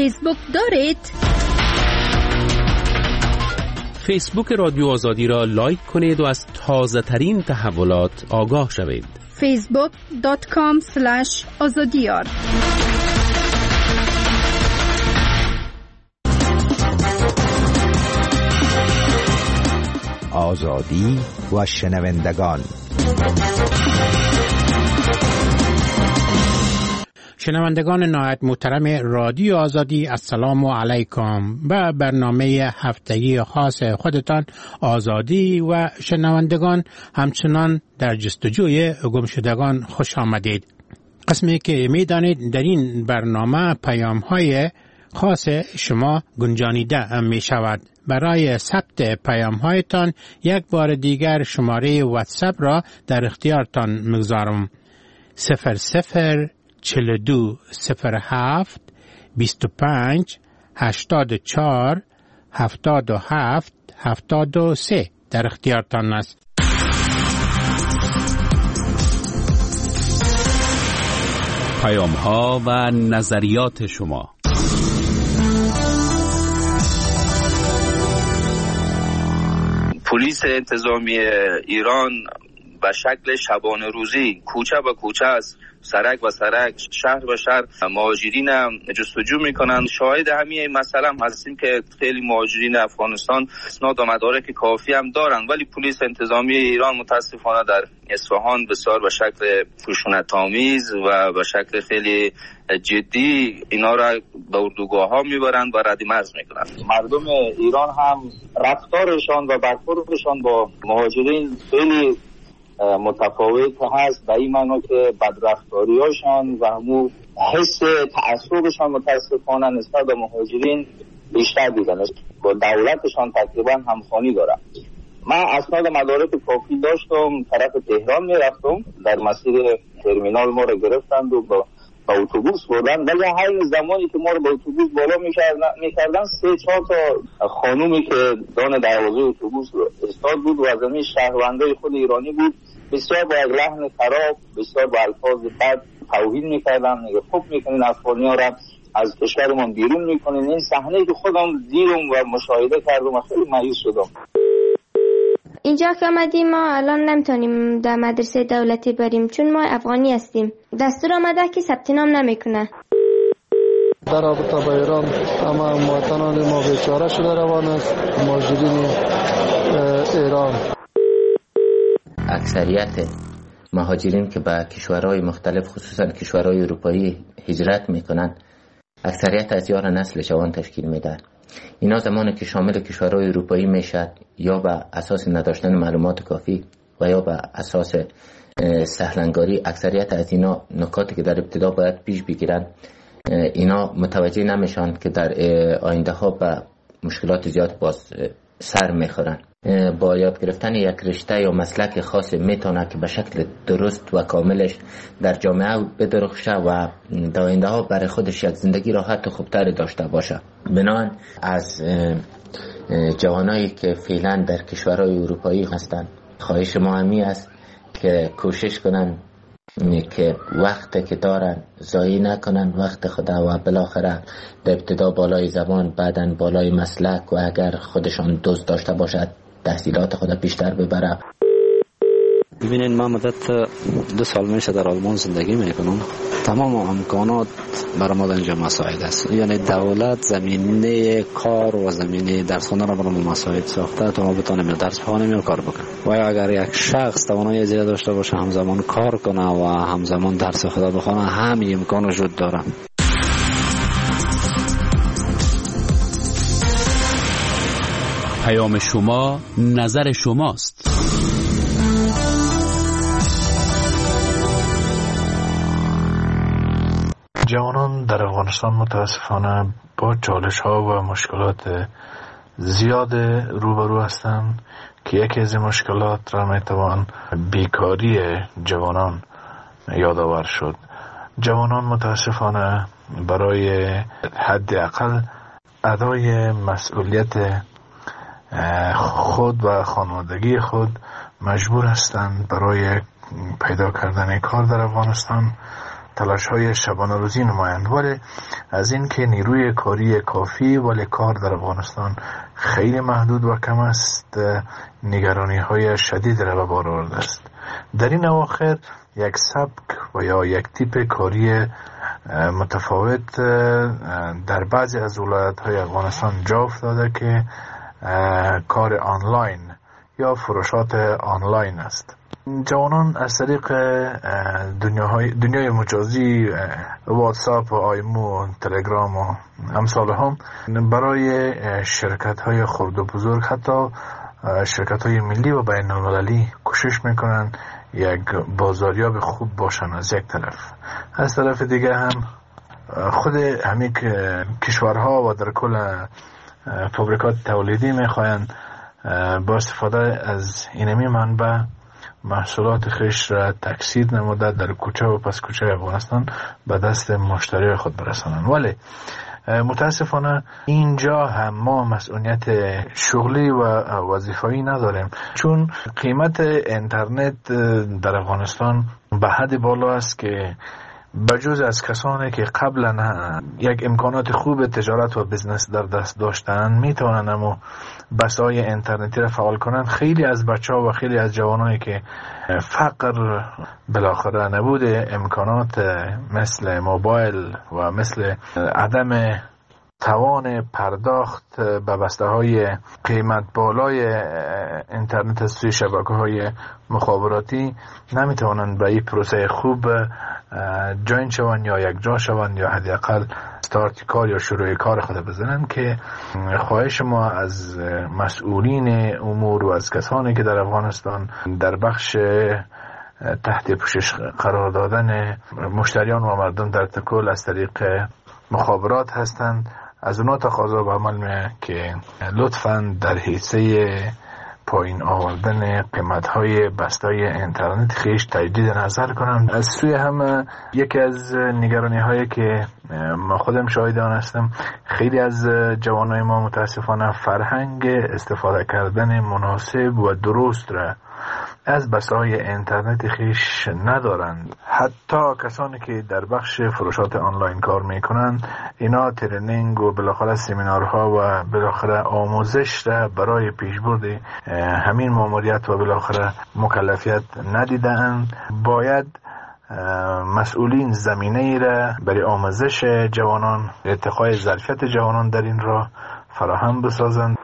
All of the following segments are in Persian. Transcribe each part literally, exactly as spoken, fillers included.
فیسبوک دارید؟ فیسبوک رادیو آزادی را لایک کنید و از تازه ترین تحولات آگاه شوید. فیسبوک دات کام اسلش آزادیار. آزادی و شنوندگان. شنوندگان نهایت محترم رادیو آزادی، السلام علیکم. به برنامه هفتگی خاص خودتان آزادی و شنوندگان همچنان در جستجوی گمشدگان خوش آمدید. قسمی که میدانید در این برنامه پیام های خاص شما گنجانیده می شود. برای ثبت پیام هایتان یک بار دیگر شماره واتساپ را در اختیارتان میگذارم. صفر صفر چهل و دو صفر هفت بیست و پنج هشتاد و چهار هفتاد و هفت هفتاد و سه در اختیارتان است. پیام ها و نظریات شما. پلیس انتظامی ایران به شکل شبانه روزی کوچه به کوچه است، سرک و سرک، شهر و شهر مهاجرین جستجو میکنند. شاهد همین مسئله هم هستیم که خیلی مهاجرین افغانستان اسناد و مدارک کافی هم دارند، ولی پلیس انتظامی ایران متاسفانه در اصفهان بسیار به شکل خشونت‌آمیز و به شکل خیلی جدی اینا را به اردوگاه ها میبرند و ردیمرز میکنند. مردم ایران هم رفتارشان و برخوردشان با مهاجرین خیلی متفاوت هست، به این معنا که بدرفتاریاشان و همون حس تعصبشان متاسفانه نسبت به مهاجرین بیشتر دیدن، با دولتشان تقریبا همخوانی دارن. من اسناد مدارک کافی داشتم، طرف تهران میرفتم، در مسیر ترمینال ما رو گرفتند و با با اتوبوس بردن، ولی همین زمانی که ما رو با اتوبوس بالا میکردن سه چهار تا خانومی که دان دروازه اتوبوس استاد بود و از همین شهروندای خود ایرانی بود، بسیار با یک لحن خراب، بسیار با الفاظ بد توهین میکردن، میگه خوب میکنین افغانی ها را از کشورمون بیرون میکنین. این صحنه که خودم دیدم و مشاهده کردم و خیلی مایوس شدم. اینجا که آمدیم ما الان نمیتونیم در مدرسه دولتی بریم چون ما افغانی هستیم. دستور آمده که ثبت نام نمیکنه. در رابطه با ایران اما مواطنان ما بیچاره شده روان است، مهاجرین ایران. اکثریت مهاجرین که به کشورهای مختلف خصوصا کشورهای اروپایی هجرت میکنن، اکثریت از یار نسل جوان تشکیل میدن. اینا زمانی که شامل کشورهای اروپایی میشد یا به اساس نداشتن معلومات کافی و یا به اساس سهلنگاری، اکثریت از اینا نکاتی که در ابتدا باید پیش بگیرن اینا متوجه نمیشن که در آینده ها به مشکلات زیاد باز سر میخورن. با یاد گرفتن یک رشته یا مسلک خاص میتونه که به شکل درست و کاملش در جامعه بدرخشه و در آینده ها برای خودش یک زندگی راحت و خوبتر داشته باشه. بنابراین از جوانایی که فعلا در کشورهای اروپایی هستند خواهش ما همی است که کوشش کنن که وقت که دارن ضایع نکنن وقت خدا و بالاخره در ابتدا بالای زبان، بعدن بالای مسلک و اگر خودشان دوست داشته باشد تحصیلات خود بیشتر ببره. ببینید من مدت دو سال میشه در آلمان زندگی میکنم. تمام امکانات برای ما اینجا مساعد است، یعنی دولت زمینه کار و زمینه درس خوندن را برای ما مساعد ساخته تا ما بتونیم درس بخوانیم و کار بکنیم. و اگر یک شخص توانایی زیاد داشته باشه همزمان کار کنه و همزمان درس خدا بخونه، همین امکان وجود داره. پیام شما نظر شماست. جوانان در افغانستان متاسفانه با چالش ها و مشکلات زیاد روبرو هستند که یکی از این مشکلات را میتوان بیکاری جوانان یادآور شد. جوانان متاسفانه برای حداقل ادای مسئولیت خود و خانوادگی خود مجبور هستند برای پیدا کردن کار در افغانستان تلاش های شبانه روزی نمایند، ولی از این که نیروی کاری کافی ولی کار در افغانستان خیلی محدود و کم است، نگرانی های شدید را به بار آورده است. در این اواخر یک سبک و یا یک تیپ کاری متفاوت در بعضی از ولایت های افغانستان جا افتاده که کار آنلاین یا فروشات آنلاین است. جوانان از طریق دنیای دنیای مجازی، واتساپ و آیمو، تلگرام و امثال هم برای شرکت های خرد و بزرگ، حتی شرکت های ملی و بین المللی کوشش میکنن یک بازاریاب خوب باشن از یک طرف. از طرف دیگه هم خود همین کشورها و در کل فابریکات تولیدی میخواین با استفاده از اینمی منبع محصولات خیش را تکثیر نموده در کوچه و پس کوچه افغانستان به دست مشتری خود برسانند. ولی متاسفانه اینجا هم ما مسئولیت شغلی و وظیفه‌ای نداریم، چون قیمت اینترنت در افغانستان به حد بالا است که بجز از کسانی که قبلا یک امکانات خوب تجارت و بزنس در دست داشتن میتونن اما بسای اینترنتی را فعال کنند، خیلی از بچه ها و خیلی از جوانایی که فقر بالاخره نبود امکانات مثل موبایل و مثل عدم توان پرداخت به بسته های قیمت بالای اینترنت از سوی شبکه های مخابراتی نمیتوانند به این پروسه خوب جوین شوند یا یک جا شوند یا حداقل استارت کار یا شروع کار خود بزنند. که خواهش ما از مسئولین امور و از کسانی که در افغانستان در بخش تحت پوشش قرار دادن مشتریان و مردم در تکل از طریق مخابرات هستند، از اونا تقاضا به عمل میه که لطفاً در حیثه پایین آوردن قیمت‌های بسته‌های اینترنت خیش تجدید نظر کنم. از سوی هم یکی از نگرانی‌هایی که ما خودم شاهد آن هستم، خیلی از جوانای ما متاسفانه فرهنگ استفاده کردن مناسب و درست را از بسته‌های اینترنت خیش ندارند. حتی کسانی که در بخش فروشات آنلاین کار میکنند، اینا ترینینگ و بالاخره سمینارها و بالاخره آموزش را برای پیشبرد همین ماموریت و بالاخره مکلفیت ندیدند. باید مسئولین زمینه ای را برای آموزش جوانان، ارتقای ظرفیت جوانان در این راه فراهم بسازند.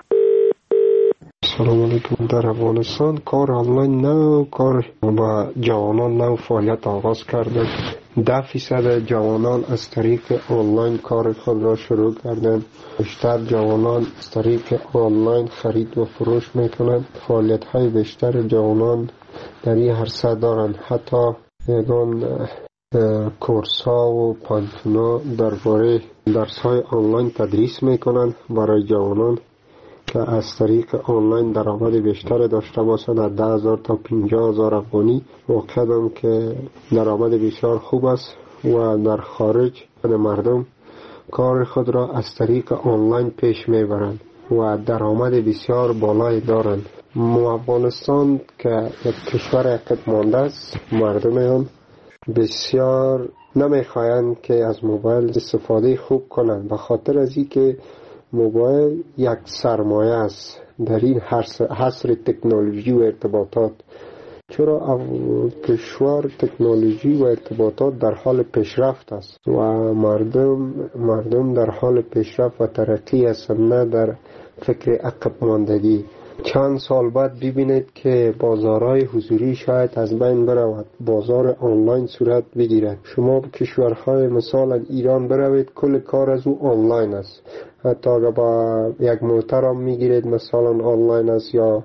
سلام علیکم. در افغانستان کار آنلاین نو کار با جوانان نو فعالیت آغاز کرده. ده فیصد جوانان از طریق آنلاین کار خود را شروع کردند. بیشتر جوانان از طریق آنلاین خرید و فروش میکنند. فعالیت های بیشتر جوانان در این عرصه دارند. حتی یگان کورس ها و پانتونا درباره درس های آنلاین تدریس میکنند برای جوانان که از طریق آنلاین درآمد بیشتر داشته باشند. از ده هزار تا پنجاه هزار افغانی واقعا که درآمد بسیار خوب است و در خارج مردم کار خود را از طریق آنلاین پیش میبرند و درآمد بسیار بالایی دارند. ما افغانستان که یک کشور عقب مانده است، مردم آن بسیار نمیخواهند که از موبایل استفاده خوب کنند، به خاطر از اینکه موبایل یک سرمایه است در این حصر تکنولوژی و ارتباطات. چرا کشور تکنولوژی و ارتباطات در حال پیشرفت است و مردم مردم در حال پیشرفت و ترقی هستند، نه در فکر عقب ماندگی. چند سال بعد ببینید که بازارهای حضوری شاید از بین برود، بازار آنلاین صورت بگیرد. شما به کشورهای مثلا ایران بروید، کل کار از او آنلاین است. حتی اگر با یک موتر هم میگیرید مثلا آنلاین است، یا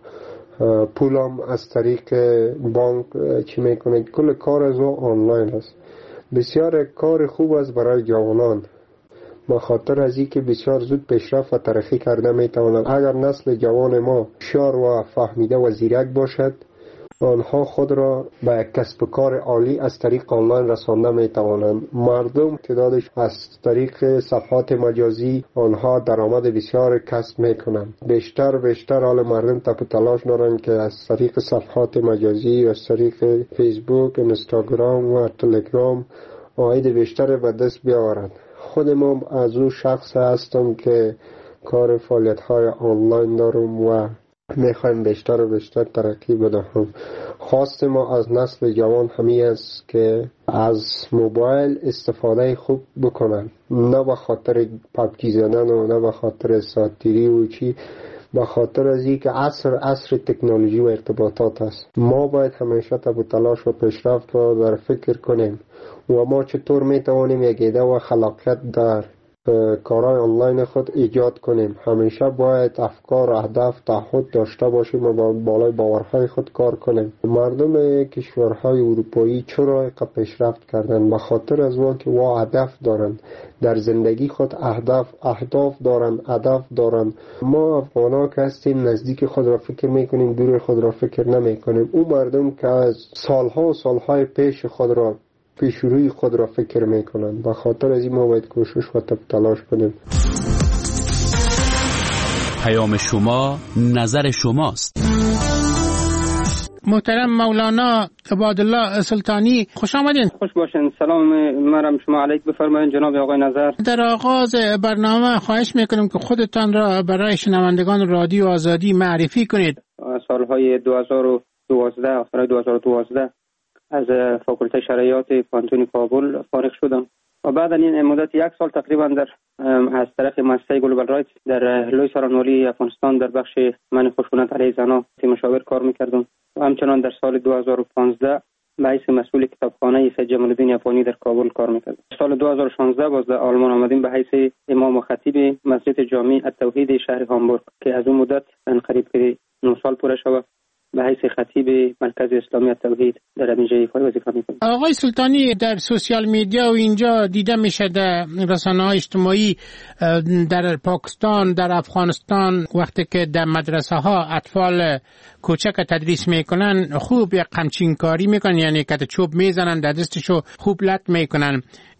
پولم از طریق بانک چی میکنید، کل کار از او آنلاین است. بسیار کار خوب است برای جوانان، به خاطر از اینکه بسیار زود پیشرفت و ترقی کرده میتوانند. اگر نسل جوان ما هوشیار و فهمیده و زیرک باشد، آنها خود را به کسب و کار عالی از طریق آنلاین رسانده میتوانند. مردم تعدادش از طریق صفحات مجازی آنها درآمد بسیار کسب میکنند. بیشتر بیشتر حال مردم تپ تلاش دارند که از طریق صفحات مجازی، از طریق فیسبوک، اینستاگرام و تلگرام عاید بیشتر به دست بیاورند. خود ما از اون شخص هستم که کار فعالیت های آنلاین دارم و میخوایم بیشتر و بیشتر ترقی بدهم. خواست ما از نسل جوان همین است که از موبایل استفاده خوب بکنن، نه به خاطر پبجی زدن و نه به خاطر ساتیری و چی، به خاطر از این که عصر عصر تکنولوژی و ارتباطات است. ما باید همیشه تب و تلاش و پیشرفت و در فکر کنیم و ما چطور میتوانیم یک ایده و خلاقیت در کارهای آنلاین خود ایجاد کنیم. همیشه باید افکار، اهداف، تعهد داشته باشیم و با بالای باورهای خود کار کنیم. مردم کشورهای اروپایی چرا اینقدر پیشرفت کردن؟ به خاطر از وان که وا هدف دارن در زندگی خود، اهداف اهداف دارن، هدف دارن. ما افغانا که هستیم نزدیک خود را فکر میکنیم، دور خود را فکر نمیکنیم. اون مردم که از سالها و سالهای پیش خود را پیش روی خود را فکر میکنند. به خاطر از این ما باید کوشش و تلاش کنیم. پیام شما نظر شماست. محترم مولانا عبادالله سلطانی، خوش آمدین. خوش باشین. سلام مرم شما علیک بفرمایید جناب آقای نظر. در آغاز برنامه خواهش میکنم که خودتان را برای شنوندگان رادیو آزادی معرفی کنید. سالهای دو هزار و دوازده، آخر دو هزار و دوازده از فاکولته شرعیات پانتون کابل فارغ شدم و بعد این مدت یک سال تقریبا در از طرف مؤسسه گلوبال رایت در لوی سارانوالی افغانستان در بخش من خشونت علیه زنان مشاور کار میکردم و همچنان در سال دو هزار و پانزده به حیث مسئول کتابخانه سید جمال الدین افغانی در کابل کار میکردم. سال دو هزار و شانزده باز در آلمان آمدیم به حیث امام و خطیب مسجد جامع التوحید شهر هامبورگ که از اون مدت قریب که نه سال پوره شد به حیث خطیب مرکز اسلامی التوحید در اینجا ایفای وظیفه میکنم. آقای سلطانی، در سوشیال میدیا و اینجا دیده میشه در رسانه‌های اجتماعی در پاکستان، در افغانستان وقتی که در مدرسه ها اطفال کوچک تدریس میکنن خوب یک قمچین کاری میکنن، یعنی که چوب میزنن در دستشو خوب لط میکنن.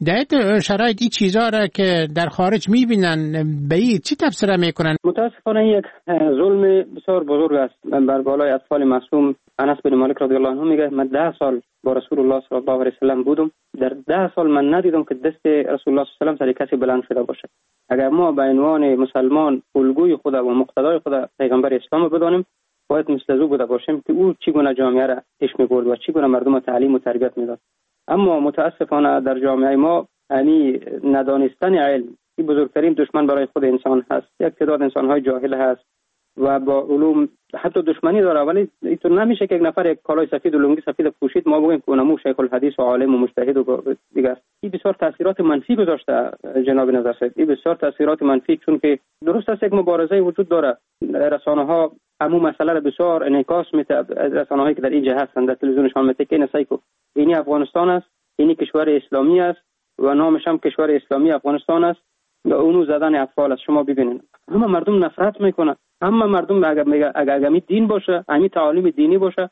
در شرایط این چیزا را که در خارج میبینن به این چی تفسیر میکنن؟ متاسفانه یک ظلم بسیار بزرگ است بر بالای اطفال معصوم. انس بن مالک رضی الله عنه میگه من ده سال با رسول الله صلی الله علیه و سلم بودم، در ده سال من ندیدم که دست رسول الله صلی الله علیه و سلم سر کسی بلند شده باشه. اگر ما به عنوان مسلمان الگوی خدا و مقتدای خدا پیغمبر اسلام بدانیم باید مثل او بوده باشیم که او چگونه جامعه را پیش می‌برد و چگونه مردم را تعلیم و تربیت میداد. اما متاسفانه در جامعه ما یعنی ندانستن علم این بزرگترین دشمن برای خود انسان هست. یک تعداد انسان‌های جاهل هست و با علوم حتی دشمنی داره، ولی اینطور نمیشه که یک نفر یک کالای سفید و لنگی سفید پوشید ما بگیم که اونمو شیخ الحدیث و عالم و مجتهد و دیگه است. این بسیار تاثیرات منفی گذاشته جناب نظر صاحب. این بسیار تاثیرات منفی، چون که درست است یک مبارزه وجود داره. رسانه‌ها همون مسئله را بسیار انعکاس میده. رسانه‌هایی که در اینجا هستند در تلویزیونشان میگه که نسایکو اینی افغانستان است، اینی کشور اسلامی است و نامش هم کشور اسلامی افغانستان است و اونو زدن اطفال است. شما ببینید همه مردم نفرت میکنن، همه مردم اگر میگه اگر امی دین باشه، امی تعالیم دینی باشه،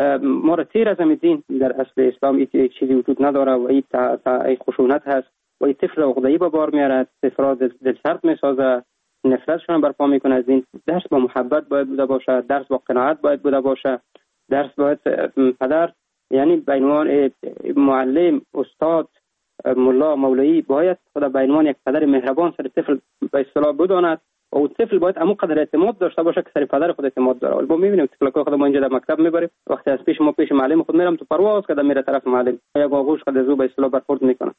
ما را تیر از امی دین در اصل اسلام این چیزی وجود نداره و این خشونت هست و این طفل عقده‌ای به بار میارد، طفل دل سرد میسازه، نفرتشون برپا میکنه از دین. درس با محبت باید بوده باشه، درس با قناعت باید بوده باشه، درس باید پدر یعنی به عنوان معلم، استاد، ملا، مولوی باید خدا به عنوان یک پدر مهربان سر طفل به اصطلاح بداند و اون طفل باید همون قدر اعتماد داشته باشه که سر پدر خود اعتماد داره. ما میبینیم طفلکا خود ما اینجا در مکتب میبریم، وقتی از پیش ما پیش معلم خود میرم تو پرواز کده میره طرف معلم، یا آغوش خود زو به اصطلاح برخورد میکنه،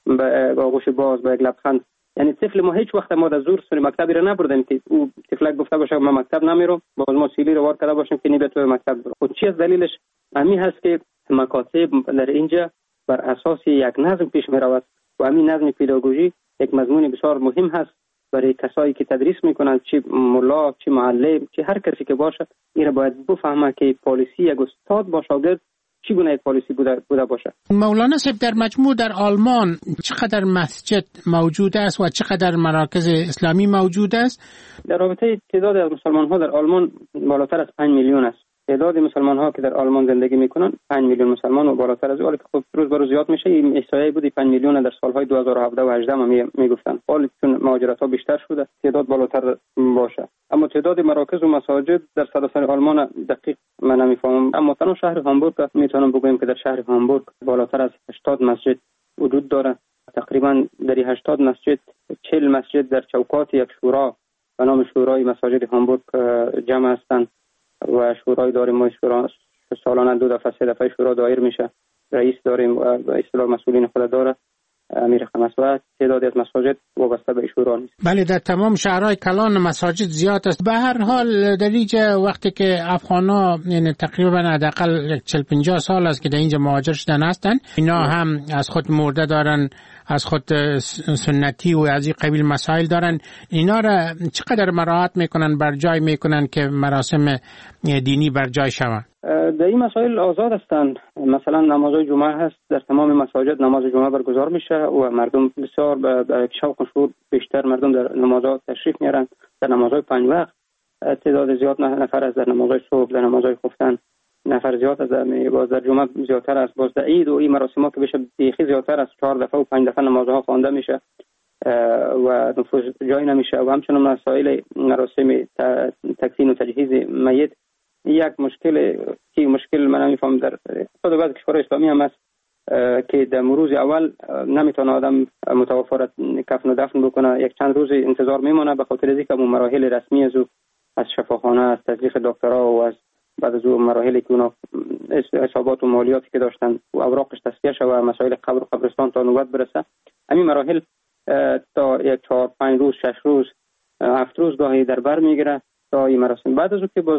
به آغوش باز، به یک لبخند. یعنی طفل ما هیچ وقت ما در زور سر مکتبی را نبردیم که او طفلک گفته باشه من مکتب نمیرم، باز ما سیلی رو وارد کرده باشیم که نی تو مکتب برو. خود چی از دلیلش همین هست که مکاتب در اینجا بر اساس یک نظم پیش میرود و همین نظم پداگوژی یک مضمون بسیار مهم هست برای کسایی که تدریس میکنند، چه ملا، چه معلم، چه هر کسی که باشه. این را باید بفهمه که پالیسی یک استاد با شاگرد چگونه یک پالیسی بوده, بوده باشه. مولانا صاحب، در مجموع در آلمان چقدر مسجد موجود است و چقدر مراکز اسلامی موجود است؟ در رابطه تعداد از مسلمان ها در آلمان بالاتر از پنج میلیون است. تعداد مسلمان ها که در آلمان زندگی میکنن پنج میلیون مسلمان و بالاتر از اون، که خب روز به روز زیاد میشه. این احصایه بودی پنج میلیون در سالهای دو هزار و هفده و هجده هم میگفتن. حالا چون مهاجرت ها بیشتر شده تعداد بالاتر باشه، اما تعداد مراکز و مساجد در سراسر آلمان دقیق من نمیفهمم. اما تنها شهر هامبورگ میتونم بگویم که در شهر هامبورگ بالاتر از هشتاد مسجد وجود داره. تقریبا در هشتاد مسجد، چهل مسجد در چوکات یک شورا به نام شورای مساجد هامبورگ جمع هستند و شورای داریم. ما شورا سالانه دو دفعه سه دفعه شورا دایر میشه. رئیس داریم و به اصطلاح مسئولین خود داره، امیر خمس، و تعدادی از مساجد وابسته به شورا نیست. بله، در تمام شهرهای کلان مساجد زیاد است. به هر حال در اینجا وقتی که افغانا یعنی تقریبا حداقل چهل پنجاه سال است که در اینجا مهاجر شدن هستند، اینا هم از خود مرده دارن، از خود سنتی و از این قبیل مسائل دارن. اینا را چقدر مراعات میکنن، بر جای میکنن که مراسم دینی بر جای شوند؟ در این مسائل آزاد هستند. مثلا نمازهای جمعه هست، در تمام مساجد نماز جمعه برگزار میشه و مردم بسیار به شوق و شور بیشتر مردم در نمازها تشریف میارن. در نمازهای پنج وقت تعداد زیاد نفر از در نمازهای صبح، در نمازهای خفتن نفر زیاد از در باز در جمعه زیادتر است. باز در عید و این مراسم‌ها که بشه بیخی زیادتر از چهار دفعه و پنج دفعه نمازها خوانده میشه و نفوذ جای نمیشه. و همچنین مسائل مراسم تکفین و تجهیز میت یک مشکل که مشکل من نمیفهم در خود بعض کشورهای اسلامی هم است که در روز اول نمیتونه آدم متوفا را کفن و دفن بکنه، یک چند روز انتظار میمونه به خاطر اینکه اون مراحل رسمی از از شفاخانه، از تزریق دکترها و از بعد از اون مراحلی که اونا حسابات و مالیاتی که داشتن و اوراقش تصفیه شده و مسائل قبر و قبرستان تا نوبت برسه، همین مراحل تا یک چهار پنج روز شش روز هفت روز گاهی در بر میگیره تا این مراسم. بعد از اون که باز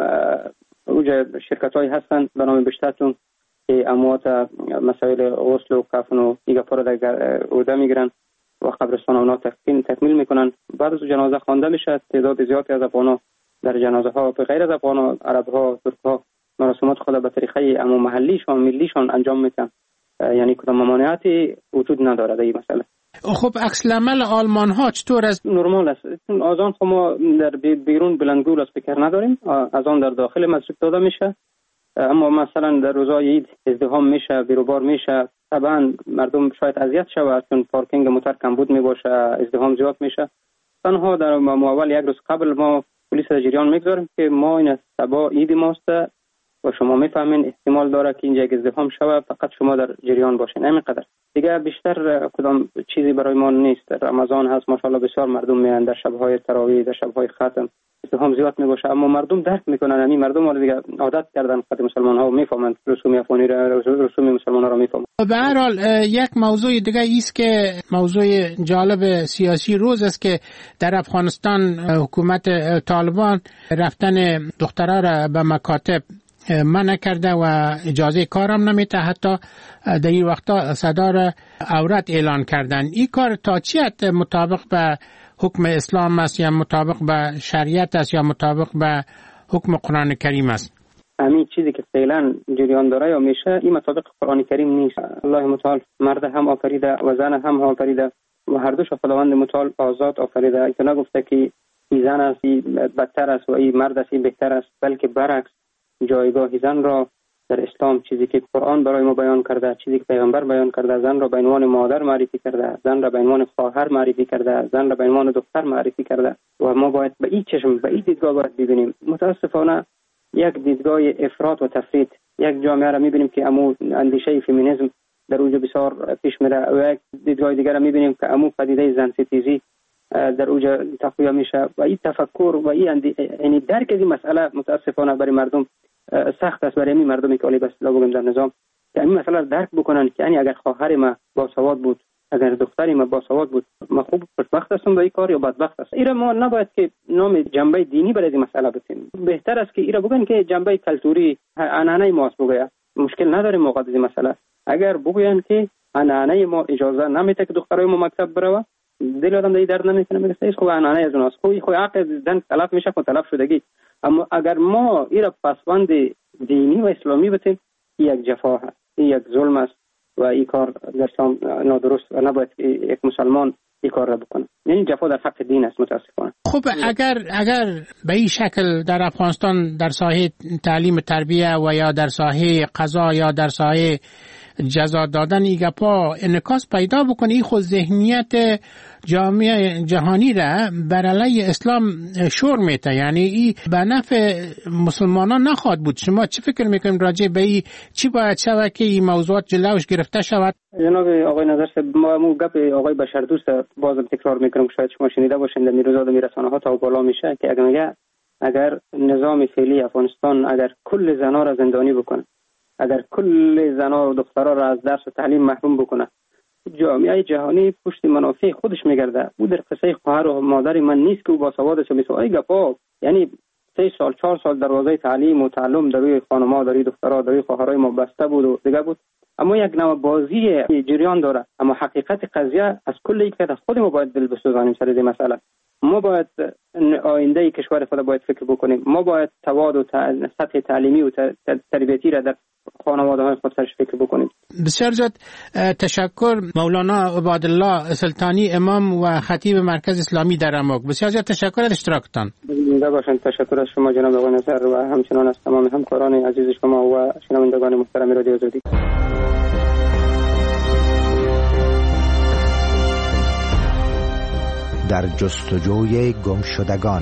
اوجه شرکت‌هایی هستن به نام بشتتون که اموات مسائل غسل و کفن و دیگه پا را در عهده میگیرن و قبرستان اونا تکمیل تکمیل میکنن. بعد از جنازه خوانده میشه. تعداد زیادی از افغانا در جنازه ها به غیر از افغانا، عرب ها، ترک ها مراسمات خود به طریقه عموم محلیشان ملیشان انجام میدن، یعنی کدام ممانعتی وجود نداره در این مسئله. خب عکس العمل آلمان ها چطور است؟ نرمال است. از آن خب ما در بیرون بلندگو اسپیکر نداریم، از آن در داخل مسجد داده میشه. اما مثلا در روزهای عید ازدحام میشه، بیروبار میشه، طبعا مردم شاید اذیت شود چون پارکینگ موتور کمبود میباشه، ازدحام زیاد میشه. تنها در اول یک روز قبل ما پلیس در جریان میگذاریم که ما این صبح عید ماست و شما میفهمین احتمال داره که اینجا ازدحام شود، فقط شما در جریان باشین. همینقدر دیگه، بیشتر کدام چیزی برای ما نیست. رمضان هست ماشاءالله بسیار مردم میان در شب‌های تراویح، در شب‌های ختم ازدحام زیاد میباشه، اما مردم درک میکنن. همین مردم ولی دیگه عادت کردن، خود مسلمان ها میفهمن رسوم افغانی را، رسوم مسلمان ها را میفهمن. به هر حال یک موضوع دیگه است که موضوع جالب سیاسی روز است که در افغانستان حکومت طالبان رفتن دخترها را به مکاتب منع کرده و اجازه کارم نمیده. حتی در این وقتا صدا را عورت اعلان کردن. این کار تا چی حد مطابق به حکم اسلام است یا مطابق به شریعت است یا مطابق به حکم قرآن کریم است؟ همین چیزی که فعلا جریان داره یا میشه این مطابق قرآن کریم نیست. الله متعال مرد هم آفریده و زن هم آفریده و هر دوش خداوند متعال آزاد آفریده. که نگفته که این زن است این بدتر است و این مرد است این بهتر است، بلکه برعکس جایگاه زن را در اسلام، چیزی که قرآن برای ما بیان کرده، چیزی که پیغمبر بیان کرده، زن را به عنوان مادر معرفی کرده، زن را به عنوان خواهر معرفی کرده، زن را به عنوان دختر معرفی کرده و ما باید به این چشم، به این دیدگاه باید ببینیم. متاسفانه یک دیدگاه افراط و تفرید، یک جامعه را میبینیم که امو اندیشه فمینیسم در اوج بسیار پیش میره و یک دیدگاه دیگر را میبینیم که امو پدیده زن ستیزی در اوج تقویه میشه و این تفکر و این یعنی درک از این مسئله متاسفانه برای مردم سخت است. برای این مردمی که علی بسلا بگم در نظام که این مسئله را درک بکنن که یعنی اگر خواهر ما با سواد بود، اگر دختری ما با سواد بود، ما خوب خوشبخت هستم با این کار یا بدبخت است. ایرا ما نباید که نام جنبه دینی برای این مسئله بتیم. بهتر است که ایرا بگن که جنبه کلتوری عنعنه ماست بگه. مشکل نداره موقع از این مسئله. اگر بگوین که عنعنه ما اجازه نمیده که دخترای ما مکتب بره، دل آدم دیگه درد نمیکنه، میگه ایش خوب عنعنه از اوناست، خوبی خو عقل زن تلف میشه، خو تلف شدگی. اما اگر ما ایرا پسوند دینی و اسلامی بتیم، یک جفا هست، یک ظلم است و این کار در اسلام نادرست و نباید یک مسلمان این کار را بکنه. یعنی جفا در حق دین است متاسفانه. خب اگر اگر به این شکل در افغانستان در ساحه تعلیم تربیه و یا در ساحه قضا یا در ساحه جزا دادن این گپا انعکاس پیدا بکنه، این خود ذهنیت جامعه جهانی را بر علیه اسلام شور میته، یعنی این به نفع مسلمانان نخواهد بود. شما چه فکر میکنید راجع به این؟ چی باید شود که این موضوعات جلوش گرفته شود؟ جناب آقای نظر صاحب، ما مو گپ آقای بشردوست بازم تکرار میکنم، شاید شما شنیده باشین در میروزا در رسانه ها تا بالا میشه که اگر میگه اگر نظام فعلی افغانستان اگر کل زنا را زندانی بکنه، اگر کل زنا و دخترها را از درس و تعلیم محروم بکنه، جامعه جهانی پشت منافع خودش میگرده. او در قصه خواهر و مادر من نیست که او باسواد است. مثل ای گپا، یعنی سه سال چهار سال دروازه تعلیم و تعلم در روی خانم‌ها، در روی دخترها، در روی خواهرای ما بسته بود و دیگه بود. اما یک نوع بازی جریان داره. اما حقیقت قضیه از کل یک طرف خود ما باید دل بسوزانیم سر این مسئله. ما باید آینده کشور خود باید فکر بکنیم. ما باید تواد و سطح تعلیمی و تربیتی را در خانواده های خود سرش فکر بکنیم. بسیار زیاد تشکر مولانا عبادالله سلطانی، امام و خطیب مرکز اسلامی در اماک. بسیار زیاد تشکر از اشتراکتان. زنده باشند. تشکر از شما جناب آقای نظر و همچنان از تمام همکاران عزیز شما و شنوندگان محترم رادیو آزادی. در جستجوی گمشدگان.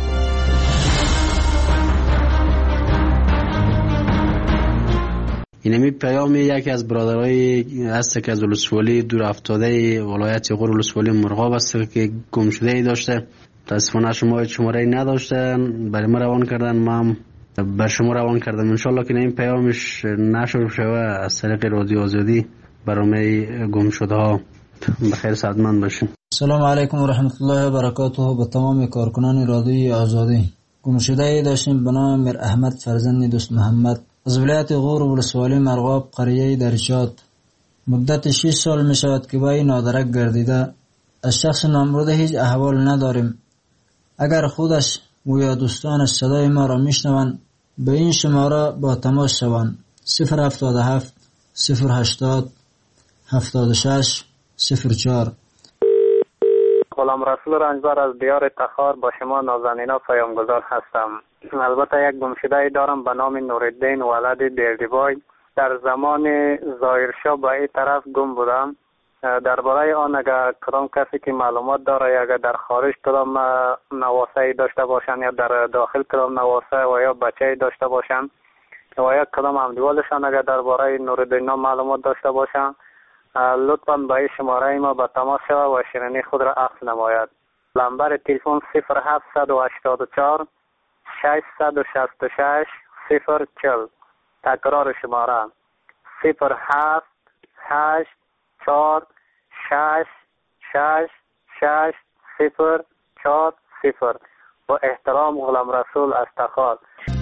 اینمی پیام یکی از برادرای هست که از ولسوالی دور افتاده ولایت غور ولسوالی مرغاب است که گم شده ای داشته. متاسفانه شما شماره نداشته، برای ما روان کردن، ما هم بر شما روان کردم. انشالله که این پیامش نشر شوه از طریق رادیو آزادی برای گم شده ها. بخیر سعادتمند باشین. سلام علیکم و رحمت الله و برکاته. به تمام کارکنان رادیوی آزادی. گمشده ای داشتیم به نام میر احمد فرزند دوست محمد از ولایت غور ولسوالی مرغاب قریه درشاد. مدت شش سال می شود که با این نادرک گردیده. از شخص نامبرده هیچ احوال نداریم. اگر خودش و یا دوستانش صدای ما را می شنوند به این شماره با تماس شوند: صفر هفتاد و هفت صفر هشتاد هفتاد و شش صفر چهار. غلام رسول رنجبر از دیار تخار با شما نازنینا پیامگذار هستم. البته یک گمشده دارم به نام نورالدین ولد بیردیبای. در زمان ظاهرشاه به این طرف گم بودم. درباره آن اگر کدام کسی که معلومات داره، اگر در خارج کدام نواسه داشته باشن یا در داخل کدام نواسه و یا بچه داشته باشن و یا کدام همدیوالشان اگر درباره نورالدین معلومات داشته باشن، لطفاً به این شماره ما به تماس شود و شیرینی خود را عکس نماید. نمبر تلفن صفر هفت هشت چهار شش شش شش صفر چهل. تکرار شماره صفر هفت هشت چهار شش شش شش صفر چهار صفر. با احترام غلام رسول از تخار.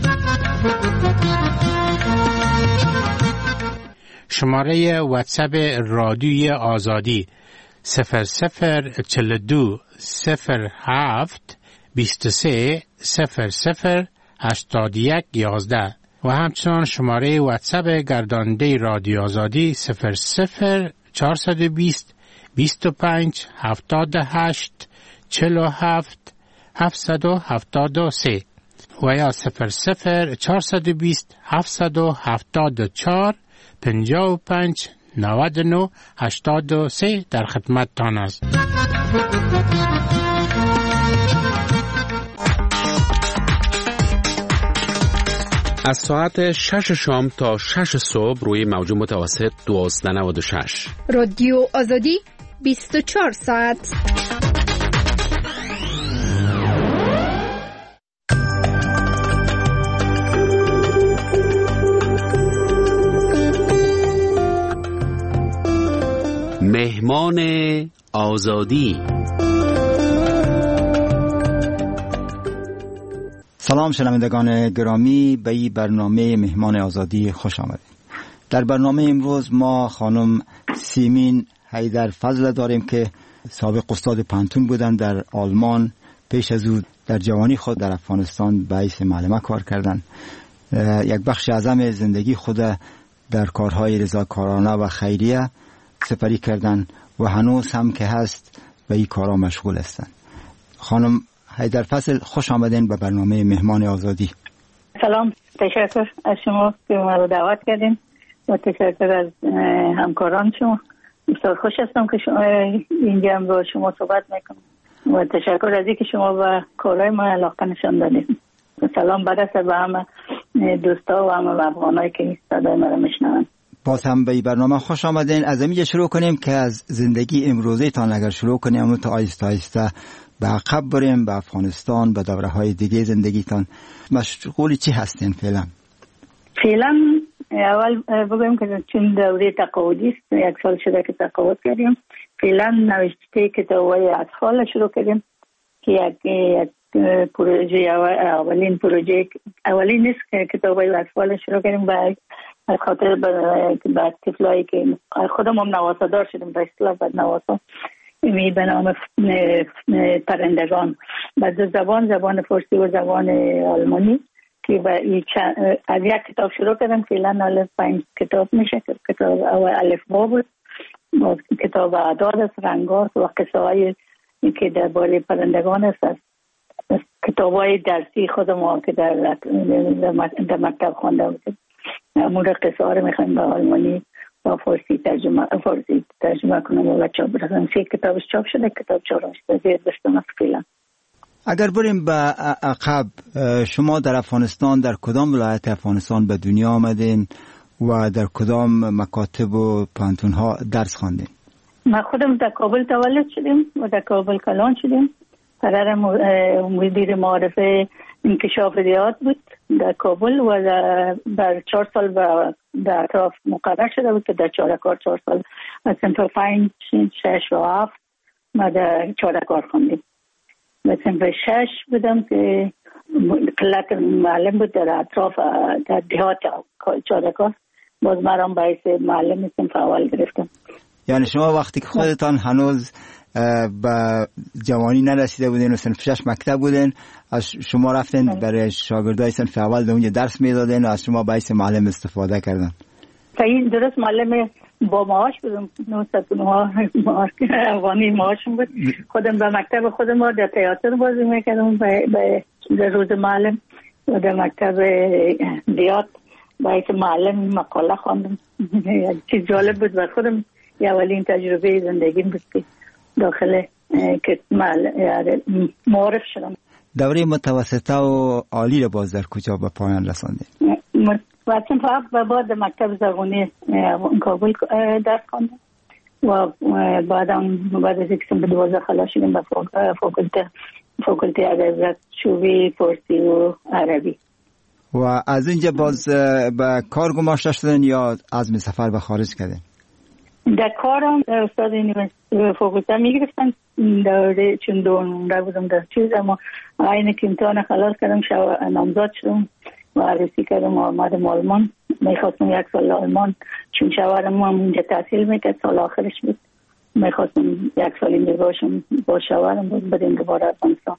شماره واتساپ رادیوی آزادی صفر صفر چهل و دو صفر هفت بیست و سه صفر صفر هشتاد و یک یازده و همچنان شماره واتساپ گرداننده رادیو آزادی صفر صفر چهارصد و بیست بیست و پنج هفتاد و هشت چهل و هفت هفتصد و هفتاد و سه و یا صفر صفر چهارصد و بیست هفتصد و هفتاد و چهار پنجاه و پنج نود و نه هشتاد و سه در خدمت تان است. از ساعت شش شام تا شش صبح روی موج متوسط دوازده نود و شش. رادیو آزادی بیست و چهار ساعت. مهمان آزادی. سلام شنوندگان گرامی، به این برنامه مهمان آزادی خوش آمدید. در برنامه امروز ما خانم سیمین حیدر فضل داریم که سابق استاد پانتون بودن در آلمان. پیش از او در جوانی خود در افغانستان به حیث معلمه کار کردند. یک بخش اعظم زندگی خود در کارهای رضاکارانه و خیریه سپری کردند و هنوز هم که هست به این کارا مشغول هستند. خانم حیدرفضل، خوش آمدین به برنامه مهمان آزادی. سلام، تشکر از شما که ما رو دعوت کردین و تشکر از همکاران شما. بسیار خوش هستم که شما اینجا هم با شما صحبت میکنم و تشکر از اینکه شما به کارهای ما علاقه نشان دادید. سلام برسه به همه دوستا و همه افغانایی که صدای ما رو میشنون. باز هم به این برنامه خوش آمدین. از اینجا شروع کنیم که از زندگی امروزی تان اگر شروع کنیم اما تا آیسته آیسته به عقب بریم، به افغانستان، به دوره های دیگه زندگیتان. مشغول چی هستین فعلا؟ فعلا اول بگویم که چون دوره تقاعدی است، یک سال شده که تقاعد کردیم. فعلا نوشته کتاب‌های اطفال شروع کردیم که یک یک پروژه اولین پروژه اولین نیست که کتاب‌های اطفال شروع کردیم به خاطر به طفلایی که خودم هم نواسادار شدیم به اصطلاح بعد نواسا می به نام پرندگان با دو زبان، زبان فارسی و زبان آلمانی که از یک کتاب شروع کردم. فعلا الف پنج کتاب میشه. کتاب اول الف با بود، کتاب اعداد است، رنگات و قصه های که درباره پرندگان است. کتاب های درسی خود ما که در در مکتب خوانده بودیم مورد قصه ها رو میخوایم به آلمانی و فارسی ترجمه فارسی ترجمه کنم و چاپ برسن. سه کتابش چاپ شده، کتاب چهارمش زیر دستم است فعلا. اگر بریم به عقب، شما در افغانستان در کدام ولایت افغانستان به دنیا آمدین و در کدام مکاتب و پانتون ها درس خواندین؟ ما خودم در کابل تولد شدیم و در کابل کلان شدیم. پدر مدیر معارفه انکشاف ریاض بود در کابل و در چهار سال در اطراف مقرر شده بود که در چهارکار چهار سال از سنف پنج شش و هفت ما در چهارکار خوندیم. و سنف شش بودم که قلت معلم بود در اطراف در دهات چهارکار، باز مرام باعث معلم سنف اول گرفتم. یعنی شما وقتی که خودتان هنوز به جوانی نرسیده بودین و سنف شش مکتب بودین، از شما رفتین برای شاگردای سنف اول در اونجا درس میدادین و از شما باعث معلم استفاده کردن؟ این درست معلم با معاش بودم، نوصد معاش افغانی معاشم بود. خودم به مکتب خودم رو در تئاتر بازی میکردم به روز معلم و در مکتب دیات باعث معلم مقاله خواندم. چیز جالب بود و خودم یه اولین تجربه زندگیم بود که داخل که معارف شدم. دوره متوسطه و عالی رو باز در کجا به پایان رساندید؟ واسم فقط به بعد مکتب زبانی کابل درس خواندم و بعدم بعد از اینکه به دوازده خلاص شدیم به فاکولته فاکولته ادبیات شوبی فارسی و عربی. و از اینجا باز به کار گماشته شدن یا عزم سفر به خارج کردن؟ در کارم استاد فاکولته میگرفتن دوره چون دونده بودم در چیز، اما اینه که امتحان خلاص کردم شو نامزاد شدم و عروسی کردم و آمدم آلمان. میخواستم یک سال آلمان چون شوهرم هم اونجا تحصیل میکرد، سال آخرش بود. میخواستم یک سال اینجا باشم با شوهرم بود بدیم دوباره افغانستان.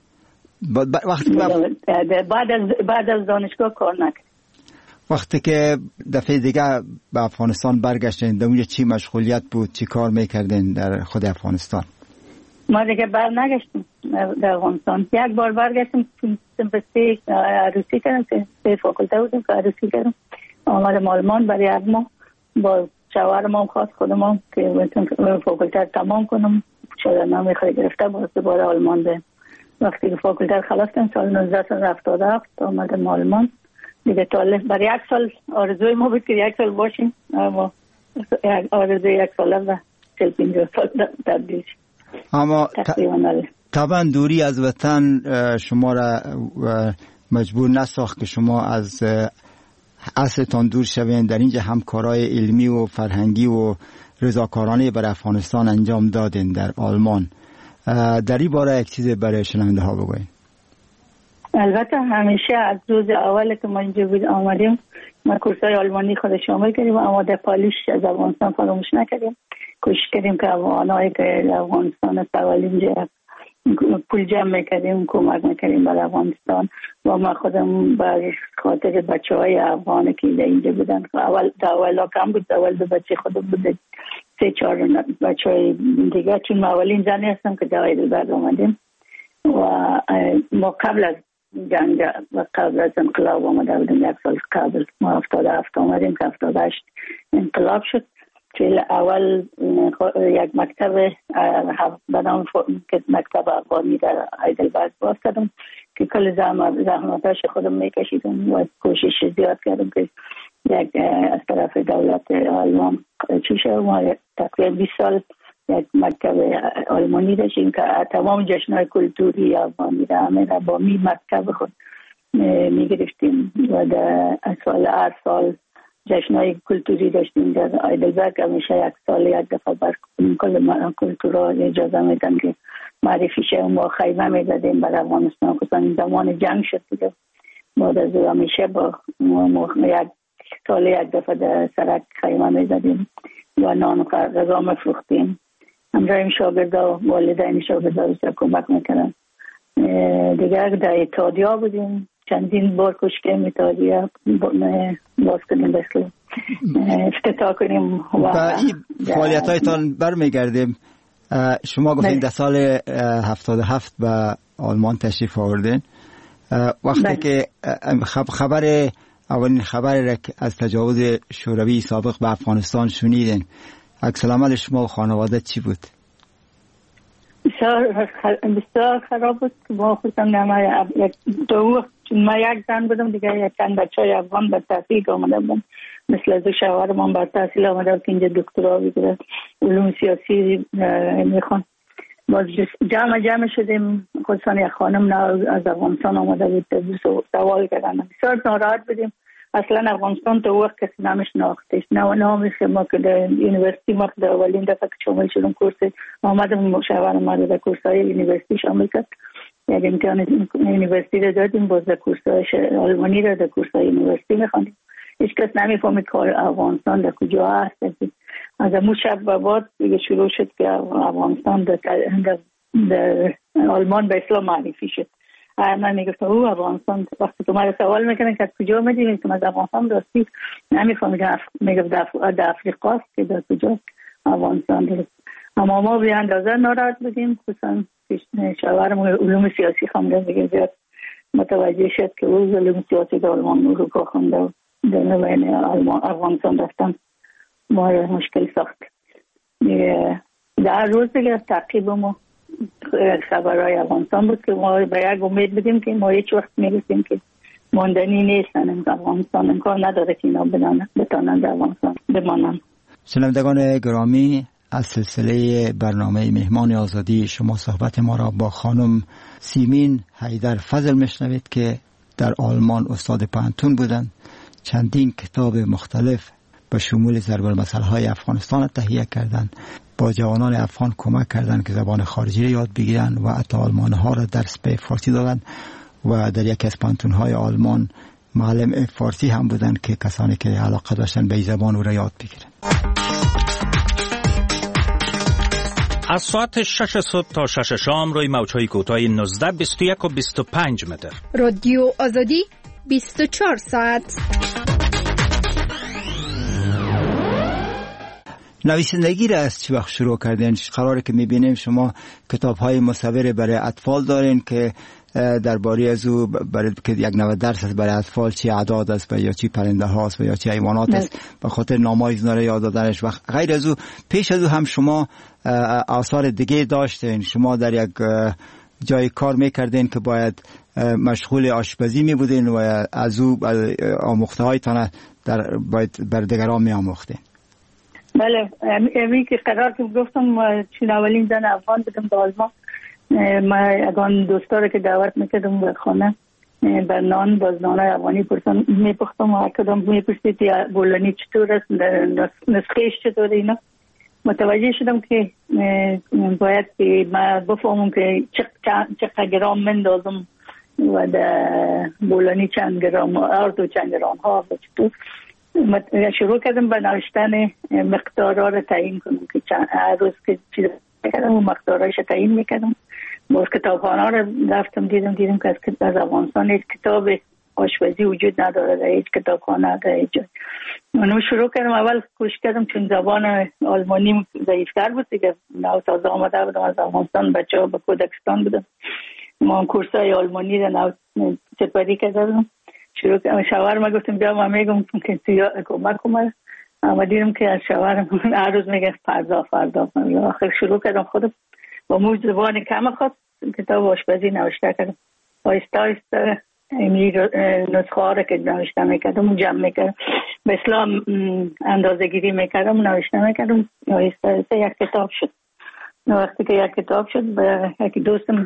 وقتی بعد از بعد از دانشگاه کار نکرد. وقتی که دفعه دیگه به افغانستان برگشتین در اونجا چی مشغولیت بود، چی کار میکردین در خود افغانستان؟ ما دیگه بر نگشتیم در افغانستان. یک بار برگشتیم سمپستی عروسی کردم که به فاکولته بودیم که عروسی کردم آمدم آلمان برای یک ماه با شوهرم هم خواست خودم هم که فاکولته تمام کنم شده نامی خواهی گرفته باز دوباره آلمان ده. وقتی که فاکولته خلاص کردم سال نوزده هفتاد و هفت آمدم آلمان دیگه. تا برای یک سال آرزوی ما بود که یک سال باشیم، اما آرزوی یک ساله و چل پینجاه سال تبدیل شد. اما طبعا دوری از وطن شما را مجبور نساخت که شما از اصلتان دور شوین. در اینجا همکارای علمی و فرهنگی و رضاکارانه برای افغانستان انجام دادین در آلمان. در این باره یک چیز برای شنونده ها بگوین. البته همیشه از روز اول که ما اینجا بود آمدیم ما کورسای آلمانی خود شامل کردیم، اما در پالیش از افغانستان فراموش نکردیم. کوشش کردیم که افغانایی که افغانستان است اول اینجا پول جمع میکردیم، کمک میکردیم برای افغانستان و ما خودم به خاطر بچه های افغانی که اینجا بودن اول اول کم بود، اول دو بچه خودم بود سه چهار بچه های دیگه، چون ما اولین زنی هستم که در هایدلبرگ آمدیم و ما قبل از جنگ و قبل از انقلاب آمده بودیم. یک سال قبل ما هفتاد هفت آمدیم که هفتاد هشت انقلاب شد. که اول یک مکتب به نام مکتب افغانی در هایدلبرگ باز کردم که کل زحمتاش خودم میکشیدم و کوشش زیاد کردم که یک از طرف دولت آلمان چی شد. ما تقریبا بیست سال یک مکتب آلمانی داشتیم که تمام جشنهای کلتوری افغانی را همه را با می مکتب خود میگرفتیم و در سال هر سال جشنهای کلتوری داشتیم در هایدلبرگ. همیشه یک سال یک دفعه بر کل کلتورها اجازه میدن که معرفی شه. ما خیمه میزدیم بر افغانستان، خصوصا زمان جنگ شد دیگه. بعد از همیشه با یک سال یک دفعه در سرک خیمه میزدیم و نان و غذا میفروختیم. همراهیم شاگردا و والدین شاگردا رو کمک میکنن. دیگر در اتحادیه بودیم، چندین بار کشکیم اتحادیه باز کنیم بسیار افتتاح کنیم. و این فعالیت هایتان برمیگردیم. شما گفتین در سال هفتاد و هفت به آلمان تشریف آوردین. وقتی بله. که خبر اولین خبر را از تجاوز شوروی سابق به افغانستان شنیدین، عکس العمل شما و خانواده چی بود؟ بسیار بسیار خراب بود. ما خودم نما یک دو چون ما یک زن بودم دیگه، یک چند بچه افغان به تحصیل آمده بودم، مثل از شوهر من به تحصیل آمده بود که اینجا دکترا بگیره علوم سیاسی میخوان. باز جمع جمع شدیم، خصوصا یک خانم از افغانستان آمده بود سوال کردن. بسیار ناراحت بودیم. اصلا افغانستان تو وقت کسی نامش ناختش نه و نامش ما که در یونیورسیتی ما در اولین دفعه که شامل شدم کورس آمدم شوهر ما در کورس های یونیورسیتی شامل کرد. یک امتحان یونیورسیتی را دادیم، باز در کورس های آلمانی را در کورس های یونیورسیتی میخواندیم. هیچ کس نمیفهمید که افغانستان در کجا هست. از امو شب و بعد دیگه شروع شد که افغانستان در, در, در آلمان به اسلام معرفی شد. من میگفتم او افغانستان، وقتی که مرا سوال میکنن که از کجا آمدی میگم از افغانستان. راستی نمیفهمیدم، میگفت در افریقا است که در کجا افغانستان داره. اما ما به اندازه ناراحت بودیم، خصوصا شوهرم علوم سیاسی خونده دیگه زیاد متوجه شد که او علوم سیاسی در آلمان اروپا خونده و در نوین افغانستان رفتن ما مشکل ساخت. در روز دیگه تعقیب ما خبرهای افغانستان بود که ما به یک امید بدیم که ما هیچ وقت میرسیم که ماندنی نیستن افغانستان، امکان نداره که اینا بتانن در افغانستان بمانن. شنوندگان گرامی، از سلسله برنامه مهمان آزادی شما صحبت ما را با خانم سیمین حیدر فضل میشنوید که در آلمان استاد پانتون بودند. چندین کتاب مختلف به شمول ضرب المثل های افغانستان تهیه کردند. با جوانان افغان کمک کردند که زبان خارجی را یاد بگیرند و حتی آلمانی ها را درس به فارسی دادند و در یکی از پانتون های آلمان معلم فارسی هم بودند که کسانی که علاقه داشتند به زبان او را یاد بگیرند. از ساعت شش صبح تا شش شام روی موج‌های کوتاه نوزده، بیست و یک و بیست و پنج متر. رادیو آزادی بیست و چهار ساعت. نویسندگی را از چه وقت شروع کردین؟ قراره که میبینیم شما کتاب‌های مصور برای اطفال دارین که درباره از او برای که یک نوع درس است برای اطفال، چی اعداد است یا چی پرنده هاست یا چی حیوانات است، به خاطر نامای اینا را یاد دادنش. و غیر از او پیش از او هم شما آثار دیگه داشتین. شما در یک جای کار میکردین که باید مشغول آشپزی می بودین و از او آموخته هایتان در باید بر دیگران می آموختین. بله، امی که قرار که گفتم چون اولین زن افغان بودم در آلمان، ما اگان دوستا که دعوت میکردم به خانه بر نان باز نانای افغانی پرسن میپختم و کدام میپرسید بولانی چطور است، نسخهش چطور اینا. متوجه شدم که باید که ما بفهمم که چقدر گرام مندازم و در بولانی چند گرام ارد و چند گرام ها و چطور. شروع کردم به نوشتن مقدارها را تعیین کنم که هر روز که چیز کردم و مقدارهایش را تعیین میکردم. باز کتابخانه را رفتم دیدم دیدم که از افغانستان یک کتاب آشپزی وجود نداره در هیچ کتابخانه در هیچ جای. من شروع کردم، اول کوشش کردم چون زبان آلمانی ضعیفتر بود دیگه، نو تازه آمده بودم از افغانستان، بچه ها به کودکستان بودم، ما کورسای آلمانی رو نو سپری کردم. شروع کردم شوهرم گفتم بیا من میگم که تو کمک کنم، اما دیدم که از شوهرم هر روز میگه فردا فردا. آخر شروع کردم خودم با مو زبان کم خود کتاب آشپزی نوشته کردم. آیسته آیسته این نسخه ها رو که نوشته میکردم جمع میکردم، به اسلام اندازه گیری میکردم نوشته میکردم، آیسته آیسته یک کتاب شد. وقتی که یک کتاب شد به یکی دوستم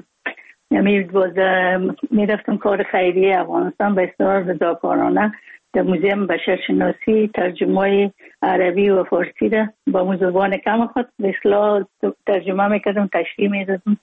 میرفتم کار خیریه افغانستان به اصطلاح رضاکارانه در موزیم بشرشناسی ترجمه عربی و فارسی را با زبان کم خود به اصطلاح ترجمه میکردم، تشریح میدادم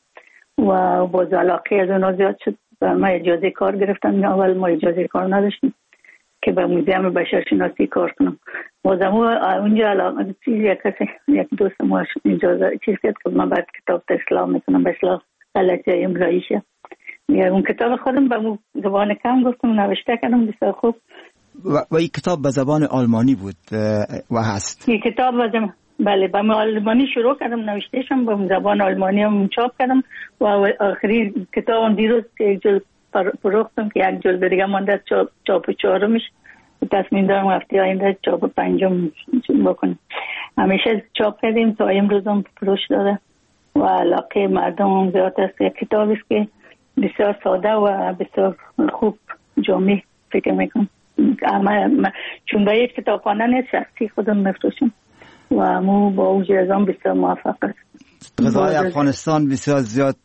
و باز علاقه از اونها زیاد شد. ما اجازه کار گرفتم، اول ما اجازه کار نداشتیم که به موزیم بشرشناسی کار کنم. بازم اونجا علاقه یک کسی یک دوست ما اجازه چیز کرد که من بعد کتاب اسلام میکنم، به اصطلاح غلطی املایی شه. اون کتاب خودم به زبان کم گفتم نوشته کردم بسیار خوب. و این کتاب به زبان آلمانی بود و هست؟ این کتاب به بله به آلمانی شروع کردم نوشتهشم، به زبان آلمانی هم چاپ کردم و آخری کتابم دیروز که یک جلد فروختم که یک جلد دیگه مانده چاپ چاپ چهارمش، تصمیم دارم هفته آینده چاپ پنجم بکنم. همیشه چاپ کردیم تا امروز هم فروش داره و علاقه مردم هم زیاد است. یک کتاب است که بسیار ساده و بسیار خوب جامع فکر میکنم. اما چون به یک کتابخانه نیست، شخصی خودم میفروشم و مو با اوج ازام بسیار موفق است. غذای افغانستان بسیار زیاد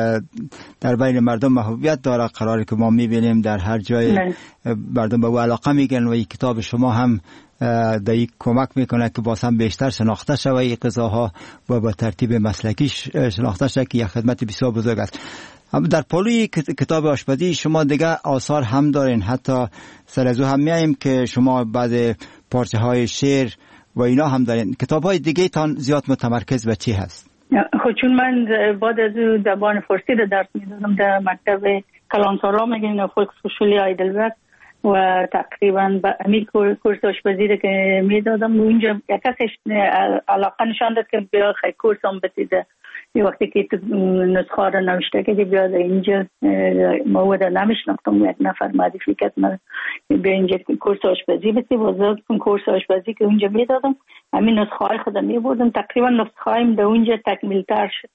در بین مردم محبوبیت داره، قراری که ما میبینیم در هر جای نه. مردم به او علاقه میگن و این کتاب شما هم در این کمک میکنه که باز هم بیشتر شناخته شود این غذاها و با ترتیب مسلکی شناخته شود که یک خدمت بسیار بزرگ است. در پالوی کتاب آشپزی شما دیگه آثار هم دارین، حتی سر از او هم میاییم که شما بعد پارچه های شعر و اینا هم دارین. کتاب های دیگه تان زیاد متمرکز به چی هست؟ خب چون من بعد از زبان فارسی رو درس میدادم در مکتب کلانتارا میگن فولکسهوشولی هایدلبرگ و تقریبا به همین کورس آشپزی رو که میدادم اونجا یک کسش علاقه نشان داد که بیا خیلی کورس هم بتیده. یه وقتی که نسخه رو نوشته که بیا اینجا مواد نمیشناختم، یک نفر معرفی کرد من بیا اینجا کورس آشپزی بتی بازد کن. کورس آشپزی که اونجا میدادم همین نسخه های خودم میبردم، تقریبا نسخه هایم در اونجا تکمیل تر شد.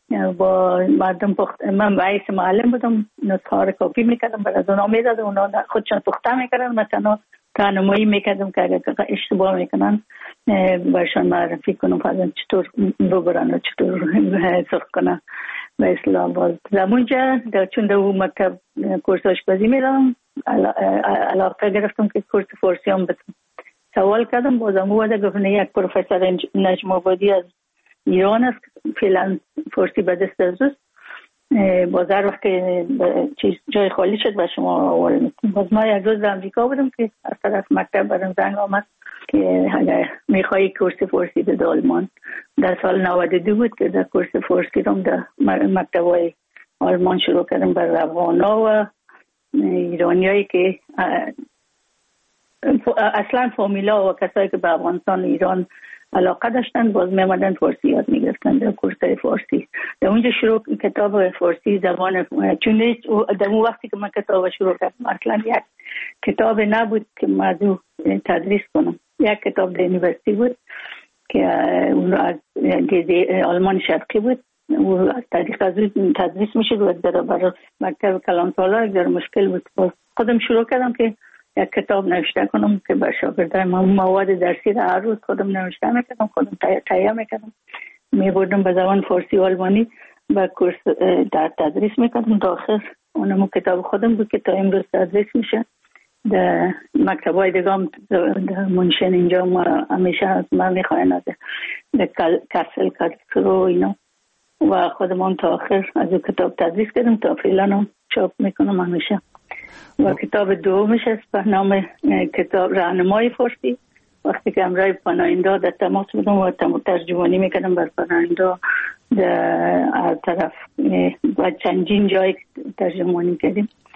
با مردم پخت من رئیس معلم بودم، نسخه ها رو کپی میکردم برای از اونا میدادم، اونا خودشون پخته میکردن، مثلا راهنمایی میکردم که اگر اشتباه میکنن برشان معرفی کنم فرضاً چطور ببرن و چطور سرخ کنن. به اصطلاح باز زمونجا چون در اون مکتب کورس آشپزی میرم علاقه گرفتم که کورس فارسی هم بتونم. سوال کردم بازم اومده گفتن یک پروفسور نجم آبادی از ایران است، فعلا فارسی به دست از اوست، باز هر وقت چیز جای خالی شد به شما آواره میکنم. باز ما یک روز در امریکا بودم که از طرف مکتب برم زنگ آمد که اگر میخوایی کورس فارسی به آلمان. در سال نود و دو بود که در کورس فارسی رو در مکتب های آلمان شروع کردم بر افغانا و ایرانی هایی که اصلا فامیلا و کسایی که به افغانستان ایران علاقه داشتن باز میمدن فارسی یاد میگرفتن در کورسای فارسی. در اونجا شروع کتاب فارسی زبان، چون در اون وقتی که من کتاب شروع کردم اصلا یک کتاب نبود که موضوع تدریس کنم. یک کتاب در یونیورسیتی بود که اون از آلمان شرقی بود، و از طریق از اون تدریس میشد و در برای مکتب کلانتارا در مشکل بود. خودم شروع کردم که یک کتاب نوشته کنم که بر شاگردای من مواد درسی را هر روز خودم نوشته میکردم، خودم تهیه میکردم، میبردم به زبان فارسی و آلمانی و کورس در تدریس میکردم تا آخر اونم کتاب خودم بود که تا امروز تدریس میشه. در مکتبای دیگه هم در منشن اینجا ما همیشه از من میخواین از در کسل کسرو اینا و خودم هم تا آخر از کتاب تدریس کردم تا فعلا هم چاپ میکنم همیشه. و کتاب دومش است به نام کتاب راهنمای فارسی. وقتی که امرای پناهنده در تماس بودم و ترجمانی میکردم بر پناهنده در طرف و چندین جای ترجمانی کردیم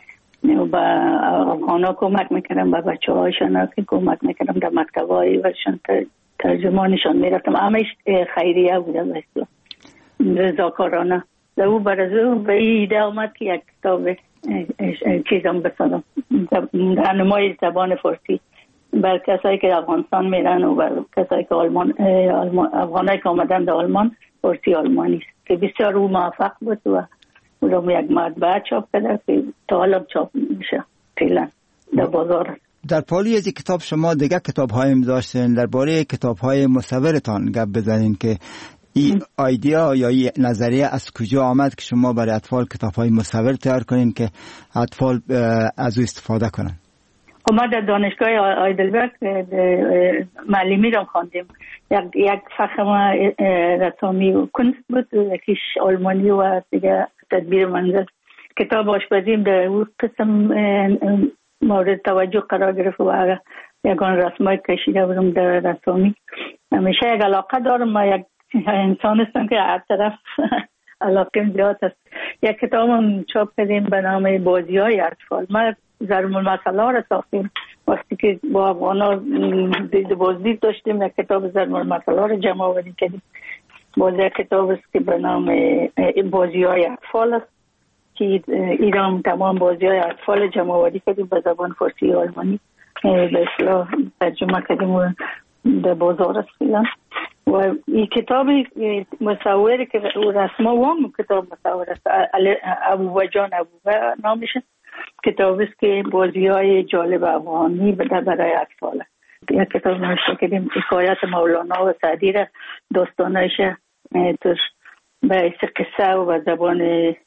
با افغانا کمک میکردم، با بچه هایشان که کمک میکردم در مکتب های وشان ترجمانشان میرفتم. همش خیریه بوده مثلا رضاکارانه. در او برازو به ایده آمد که یک کتاب چیزم بسازم، رهنمای زبان فارسی بر کسایی که افغانستان میرن و بر کسایی که آلمان افغانایی که آمدن در آلمان فارسی آلمانی است که بسیار او موفق بود و او را یک مطبعه چاپ کرده که تا حالا چاپ میشه فعلا در بازار. در پالی از کتاب شما دیگه کتاب هایم داشتین، درباره کتاب های مصورتان گپ بزنین که این ایده یا این نظریه از کجا آمد که شما برای اطفال کتاب های مصور تیار کنین که اطفال از او استفاده کنن؟ ما در دانشگاه آیدلبرگ معلمی را خواندیم. یک یک فخم رسامی و کنست بود، یکیش آلمانی و دیگه تدبیر منزل. کتاب آشپزیم در اون قسم مورد توجه قرار گرفت و یگان رسمای کشیده بودم در رسامی. همیشه یک علاقه دارم، ما یک انسان هستم که هر طرف علاقه زیاد است. یک کتاب هم چاپ کردیم به نام بازی های اطفال. ما ضرب المثل ها را ساختیم. وقتی که با افغانا دید بازدید داشتیم یک کتاب ضرب المثل ها را جمع آوری کردیم. باز یک کتاب است که به نام بازی های اطفال است که ایران تمام بازی های اطفال جمع آوری کردیم به زبان فارسی و آلمانی به اصطلاح ترجمه کردیم و در بازار است فعلا. و این کتاب مصوری که رسما وام کتاب مصور است، ابو وجان ابو نامش کتاب است که بازی های جالب افغانی برای اطفال. یک کتاب نوشته کردیم حکایت مولانا و سعدی را داستانش توش به قصه و به زبان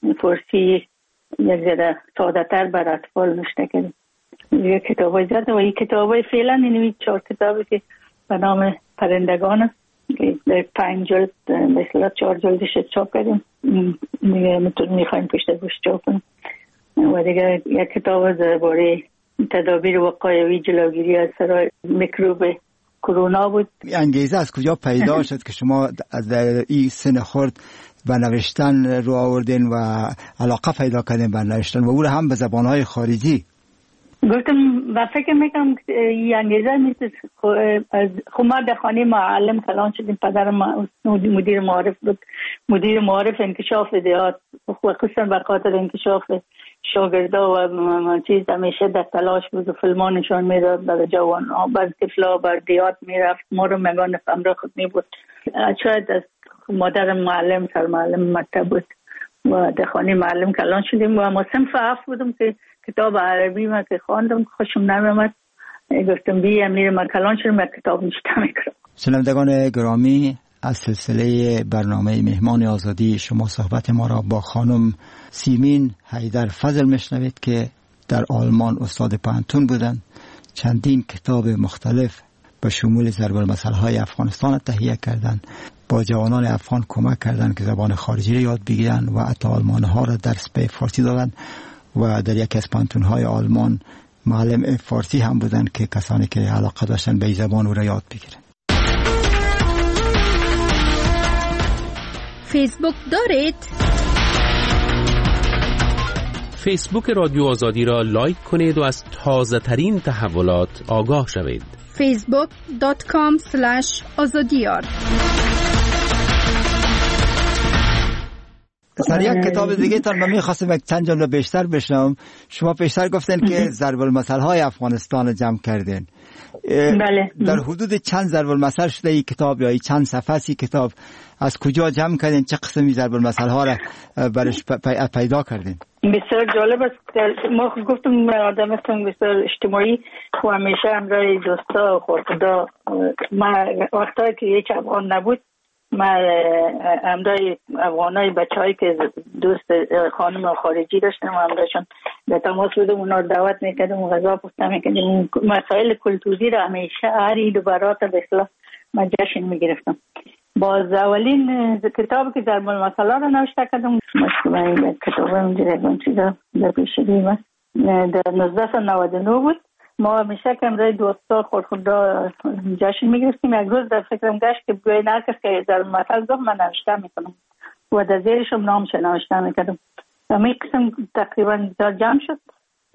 فارسی یک ذره ساده تر بر اطفال نوشته کردیم. یک کتاب های زیاده و این کتاب های فعلا این چهار کتابی که به نام پرندگان است که در پنج جلد مثلا چهار جلدش چاپ کردیم، دیگه میخوایم پشت گوش چاپ کنیم. و دیگه یک کتاب درباره تدابیر وقایوی جلوگیری از سرای میکروب کرونا بود. انگیزه از کجا پیدا شد که شما از این سن خرد به نوشتن رو آوردین و علاقه پیدا کردین به نوشتن و او رو هم به زبانهای خارجی؟ گفتم و فکر میکنم این انگیزه نیست. خب ما در خانه معلم کلان شدیم. پدرم مدیر معارف بود، مدیر معارف انکشاف دیات، خصوصا به خاطر انکشاف شاگردا و چیز همیشه در تلاش بود و فیلمان نشان میداد برای جوان ها، بر طفلا بر دیات میرفت. ما رو مگان امرا خود می بود. شاید از مادر معلم سر معلم مکتب بود و در خانه معلم کلان شدیم و ما صنف هفت بودم که کتاب عربی ما که خواندم خوشم نمیامد. گفتم بیم میرم من کلان شدم یک کتاب نشته میکنم. شنوندگان گرامی، از سلسله برنامه مهمان آزادی شما صحبت ما را با خانم سیمین حیدر فضل میشنوید که در آلمان استاد پانتون بودند. چندین کتاب مختلف به شمول ضرب المثل های افغانستان تهیه کردند، با جوانان افغان کمک کردند که زبان خارجی را یاد بگیرند و حتی آلمان ها را درس به فارسی دادند و در یکی از پانتون های آلمان معلم فارسی هم بودند که کسانی که علاقه داشتن به زبان او را یاد بگیرند. فیسبوک دارید؟ فیسبوک رادیو آزادی را لایک کنید و از تازه ترین تحولات آگاه شوید. فیسبوک دات کام اسلش آزادیار. سر یک کتاب دیگه تان من می‌خواستم یک چند جمله بیشتر بشنوم. شما پیشتر گفتن که ضرب المثل های افغانستان رو جمع کردین. بله. در حدود چند ضرب المثل شده این کتاب یا این چند صفحه ای کتاب از کجا جمع کردین؟ چه قسمی ضرب المثل ها را برش پیدا کردین؟ بسیار جالب است. ما گفتم آدم هستم بسیار اجتماعی و همیشه همراه دوستا و خورخدا. ما وقتایی که هیچ افغان نبود ما همراه افغانای بچه‌هایی که دوست خانم خارجی داشتم و همراهشون در تماس بودم، اونا رو دعوت میکردم و غذا پخته میکردم. مسائل کلتوری را همیشه هر عید و برات به اصطلاح ما جشن میگرفتم. باز اولین کتابی که ضرب المثل را نوشته کردم مشکل کتاب اونجا چیزا در پیشگیم در نوزده نود و نه بود. ما همیشه که امروز دوستا خورخدا جشن میگرفتیم. یک روز در فکرم گشت که بگوی نرکس که ضرب المثل گفت من نوشته میکنم و در زیرشم نامش نوشته میکردم. همین قسم تقریبا در جمع شد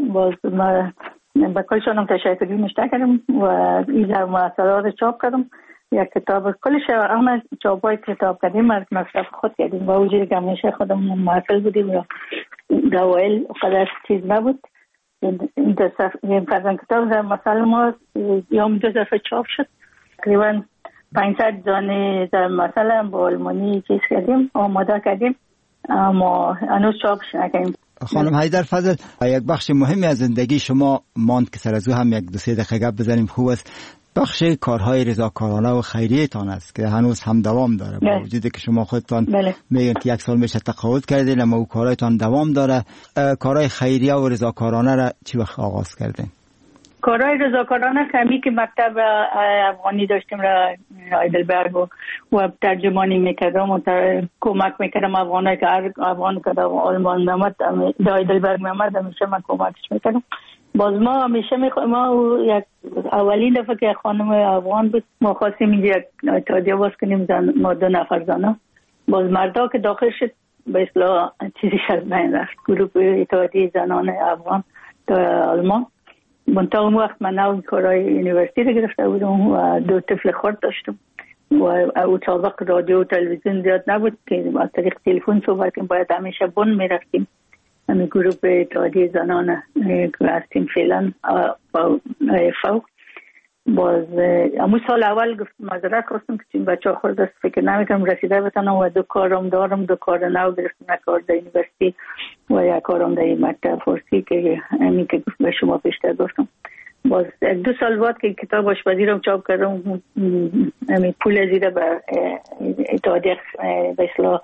باز ما به کلشان هم تشکری نشته کردم و این محصولات چاپ کردم. یک کتاب کلش اما چاپ های کتاب کردیم از مصرف خود کردیم با وجودی که همیشه خودم محصول بودیم یا دوائل قدر چیز نبود. این دو صفحه فرزن کتاب در مثلا ما یوم دو دفعه چاپ شد، تقریبا پانصد دانه در مثلا با آلمانی چیز کردیم آماده کردیم اما هنوز چاپش نکردیم. خانم حیدر فضل، یک بخش مهمی از زندگی شما ماند که سر از او هم یک دو سه دقیقه گپ بزنیم خوب است. بخش کارهای رضاکارانه و خیریه تان است که هنوز هم دوام داره با وجودی که شما خودتان میگن که یک سال میشه تقاعد کردین اما او کارهایتان دوام داره. کارهای خیریه و رضاکارانه را چی وقت آغاز کردین؟ کارهای رضاکارانه کمی که مکتب افغانی داشتیم را هایدلبرگ و, و ترجمانی میکردم و کمک میکردم افغانایی که هر افغان که در آلمان میامد در هایدلبرگ میامد همیشه من کمکش میکردم. باز ما همیشه میخوایم ما یک اولین دفعه که خانم افغان بود ما خواستیم اینجا یک اتحادیه باز کنیم زن ما دو نفر زنه. باز مردا که داخل شد به اصطلاح چیزی از بین رفت، گروه اتحادیه زنان افغان در آلمان. منتها اون وقت من نو کارهای یونیورسیتی رو گرفته بودم و دو طفل خرد داشتم و او سابق رادیو و تلویزیون زیاد نبود که از طریق تلفن صحبت کنیم، باید همیشه بن میرفتیم. همین گروه اتحادیه زنان که هستیم فعلا با فوق. باز امو سال اول گفت مذارت خواستم که این بچه ها خورد است فکر نمیکنم رسیده بتانم و دو کارم دارم، دو کار نو گرفتم، یک کار در یونیورسیتی و یک کارم در مکتب فارسی که همین که به شما پیشتر گفتم. باز دو سال بعد که کتاب آشپزی رو چاپ کردم همین پول زیده به اتحادیه به اصطلاح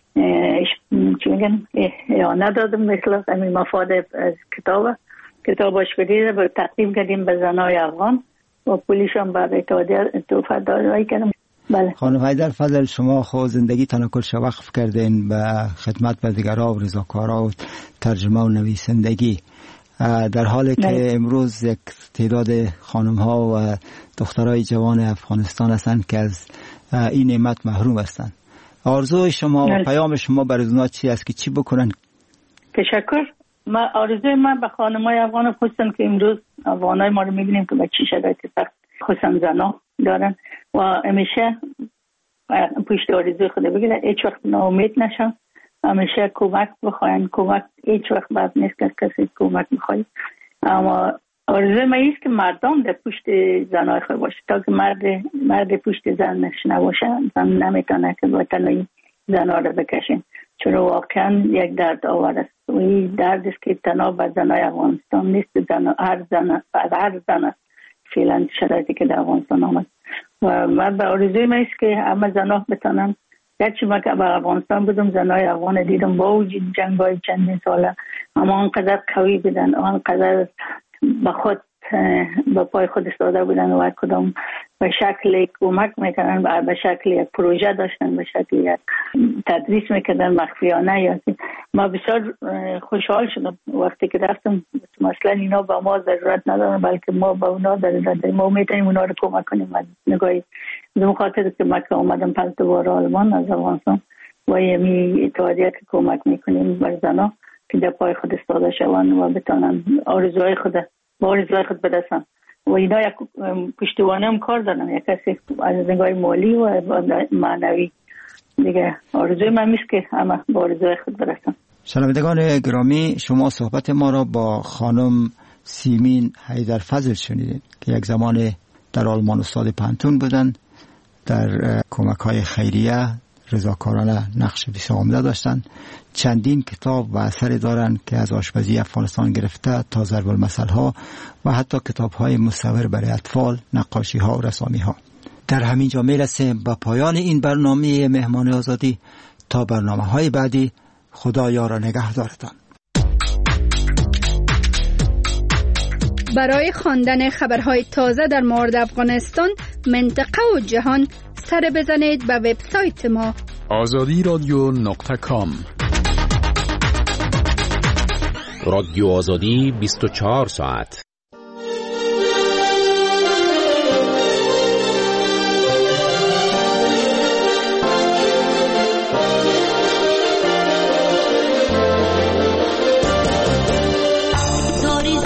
چی میگن یا ندادم به اصطلاح همین مفاد از کتاب کتاب آشپزی رو تقدیم کردیم به زنای افغان و پولیش هم بعد اتحادیه توفیق دادایی کردم. بله. خانم حیدر فضل، شما خود زندگی تان کلش وقف کردین به خدمت به دیگرها و رضاکارها و ترجمه و نویسندگی، در حالی که بله. امروز یک تعداد خانم ها و دخترای جوان افغانستان هستند که از این نعمت محروم هستند. آرزوی شما و پیام شما برای اونها چی است که چی بکنن؟ تشکر. ما آرزوی من به خانمای افغان خصوصا که امروز افغانای ما رو میبینیم که به چی شرایط سخت خصوصا زنا دارن و همیشه پشت آرزوی خود بگیرن، هیچ وقت ناامید نشن، همیشه کمک بخواین. کمک هیچ وقت بد نیست که کسی کمک بخواید، اما آرزوی من ایست که مردم در پشت زنای خود باشه تا که مرد مرد پشت زنش نباشه زن نمیتونه که با تنهایی زنها رو بکشین، چون واقعا یک درد آور است و این درد است که تنها به زنای افغانستان نیست، زن هر زن هر زن است فعلا شرایطی که در افغانستان آمد و من به آرزوی من است که همه زنها بتانن. گرچه من که به افغانستان بودم زنای افغان دیدم با وجود جنگ های چندین ساله اما آنقدر قوی بودن، آنقدر به خود به پای خود استاده بودن و کدام به شکل کمک میکنن، به شکل یک پروژه داشتن، به شکل یک تدریس میکردن مخفیانه. یا ما بسیار خوشحال شدم وقتی که رفتم. مثلا اینا با ما ضرورت ندارن بلکه ما با اونا ضرورت داریم، ما میتونیم اونا رو کمک کنیم. نگاهی به خاطر که ما که اومدم پس دوباره آلمان از افغانستان و یمی اتحادیه که کمک میکنیم بر زنها که در پای خود استاده شوند و بتانن آرزوهای خود با آرزوهای خود برسن و اینا یک پشتوانه هم کار دارن، یک کسی از نگاه مالی و معنوی دیگه. آرزوی من میست که همه با آرزوهای خود برسن. شنوندگان گرامی، شما صحبت ما را با خانم سیمین حیدر فضل شنیدید که یک زمان در آلمان استاد پانتون بودن، در کمک های خیریه رضاکارانه نقش بسیار عمده داشتن. چندین کتاب و اثری دارند که از آشپزی افغانستان گرفته تا ضرب المثل ها و حتی کتاب های مصور برای اطفال، نقاشی ها و رسامی ها. در همین جا میرسیم به پایان این برنامه مهمان آزادی. تا برنامه های بعدی، خدا یار و نگهدارتان. برای خواندن خبرهای تازه در مورد افغانستان، منطقه و جهان سر بزنید به وبسایت ما آزادی رادیو نقطه کام. رادیو آزادی بیست و چهار ساعت. تاریخ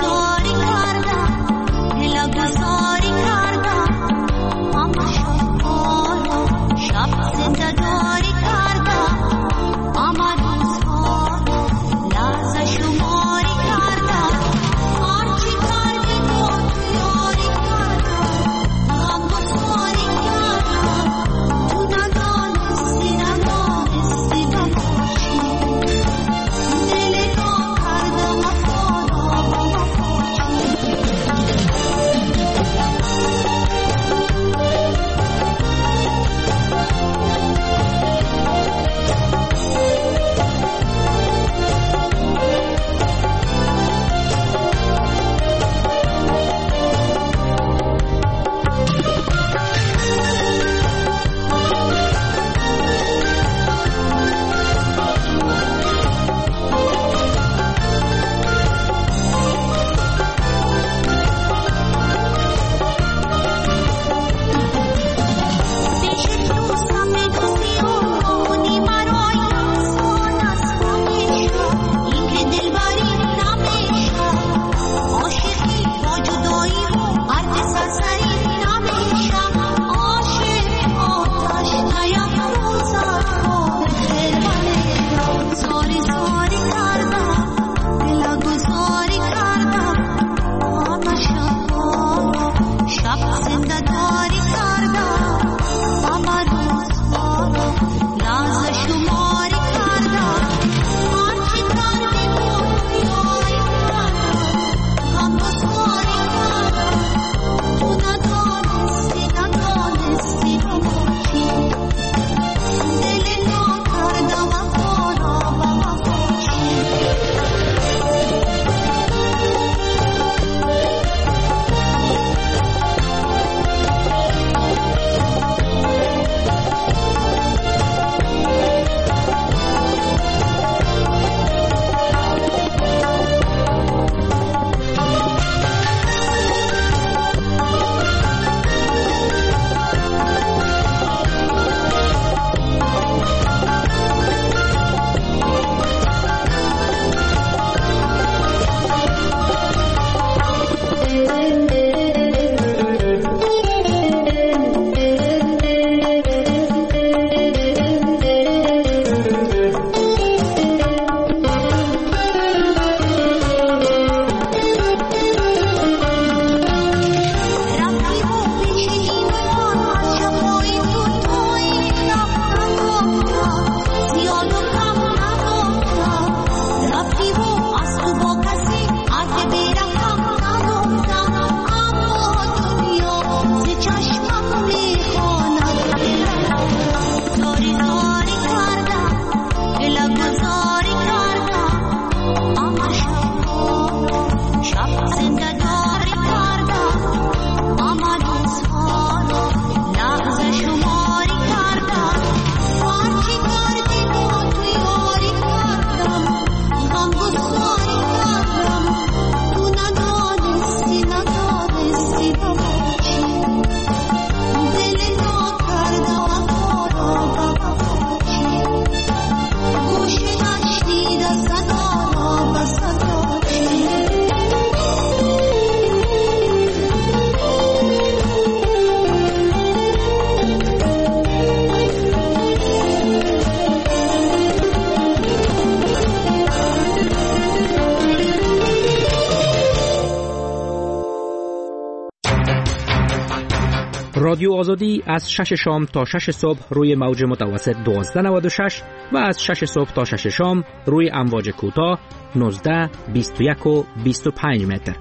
رادیو آزادی از شش شام تا شش صبح روی موج متوسط دوازده نود و شش و از شش صبح تا شش شام روی امواج کوتاه نوزده بیست و یک و بیست و پنج متر.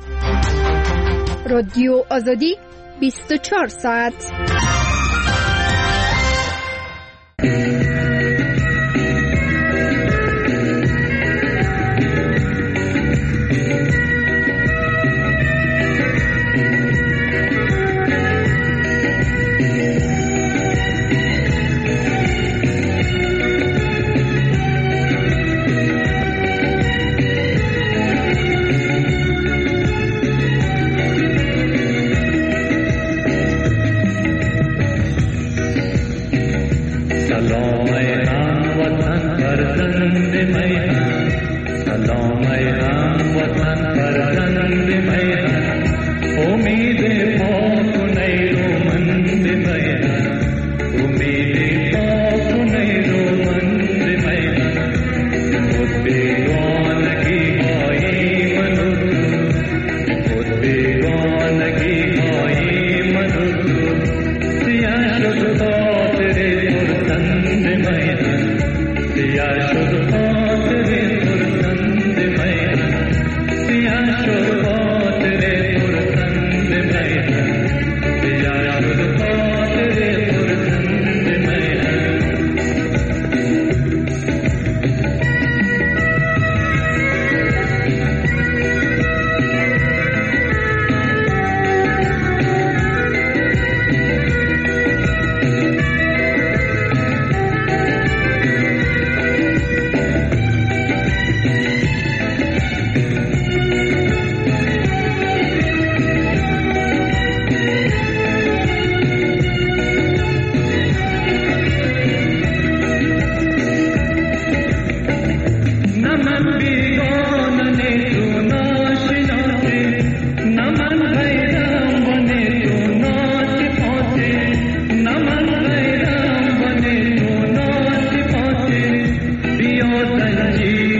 رادیو آزادی بیست و چهار ساعت. जी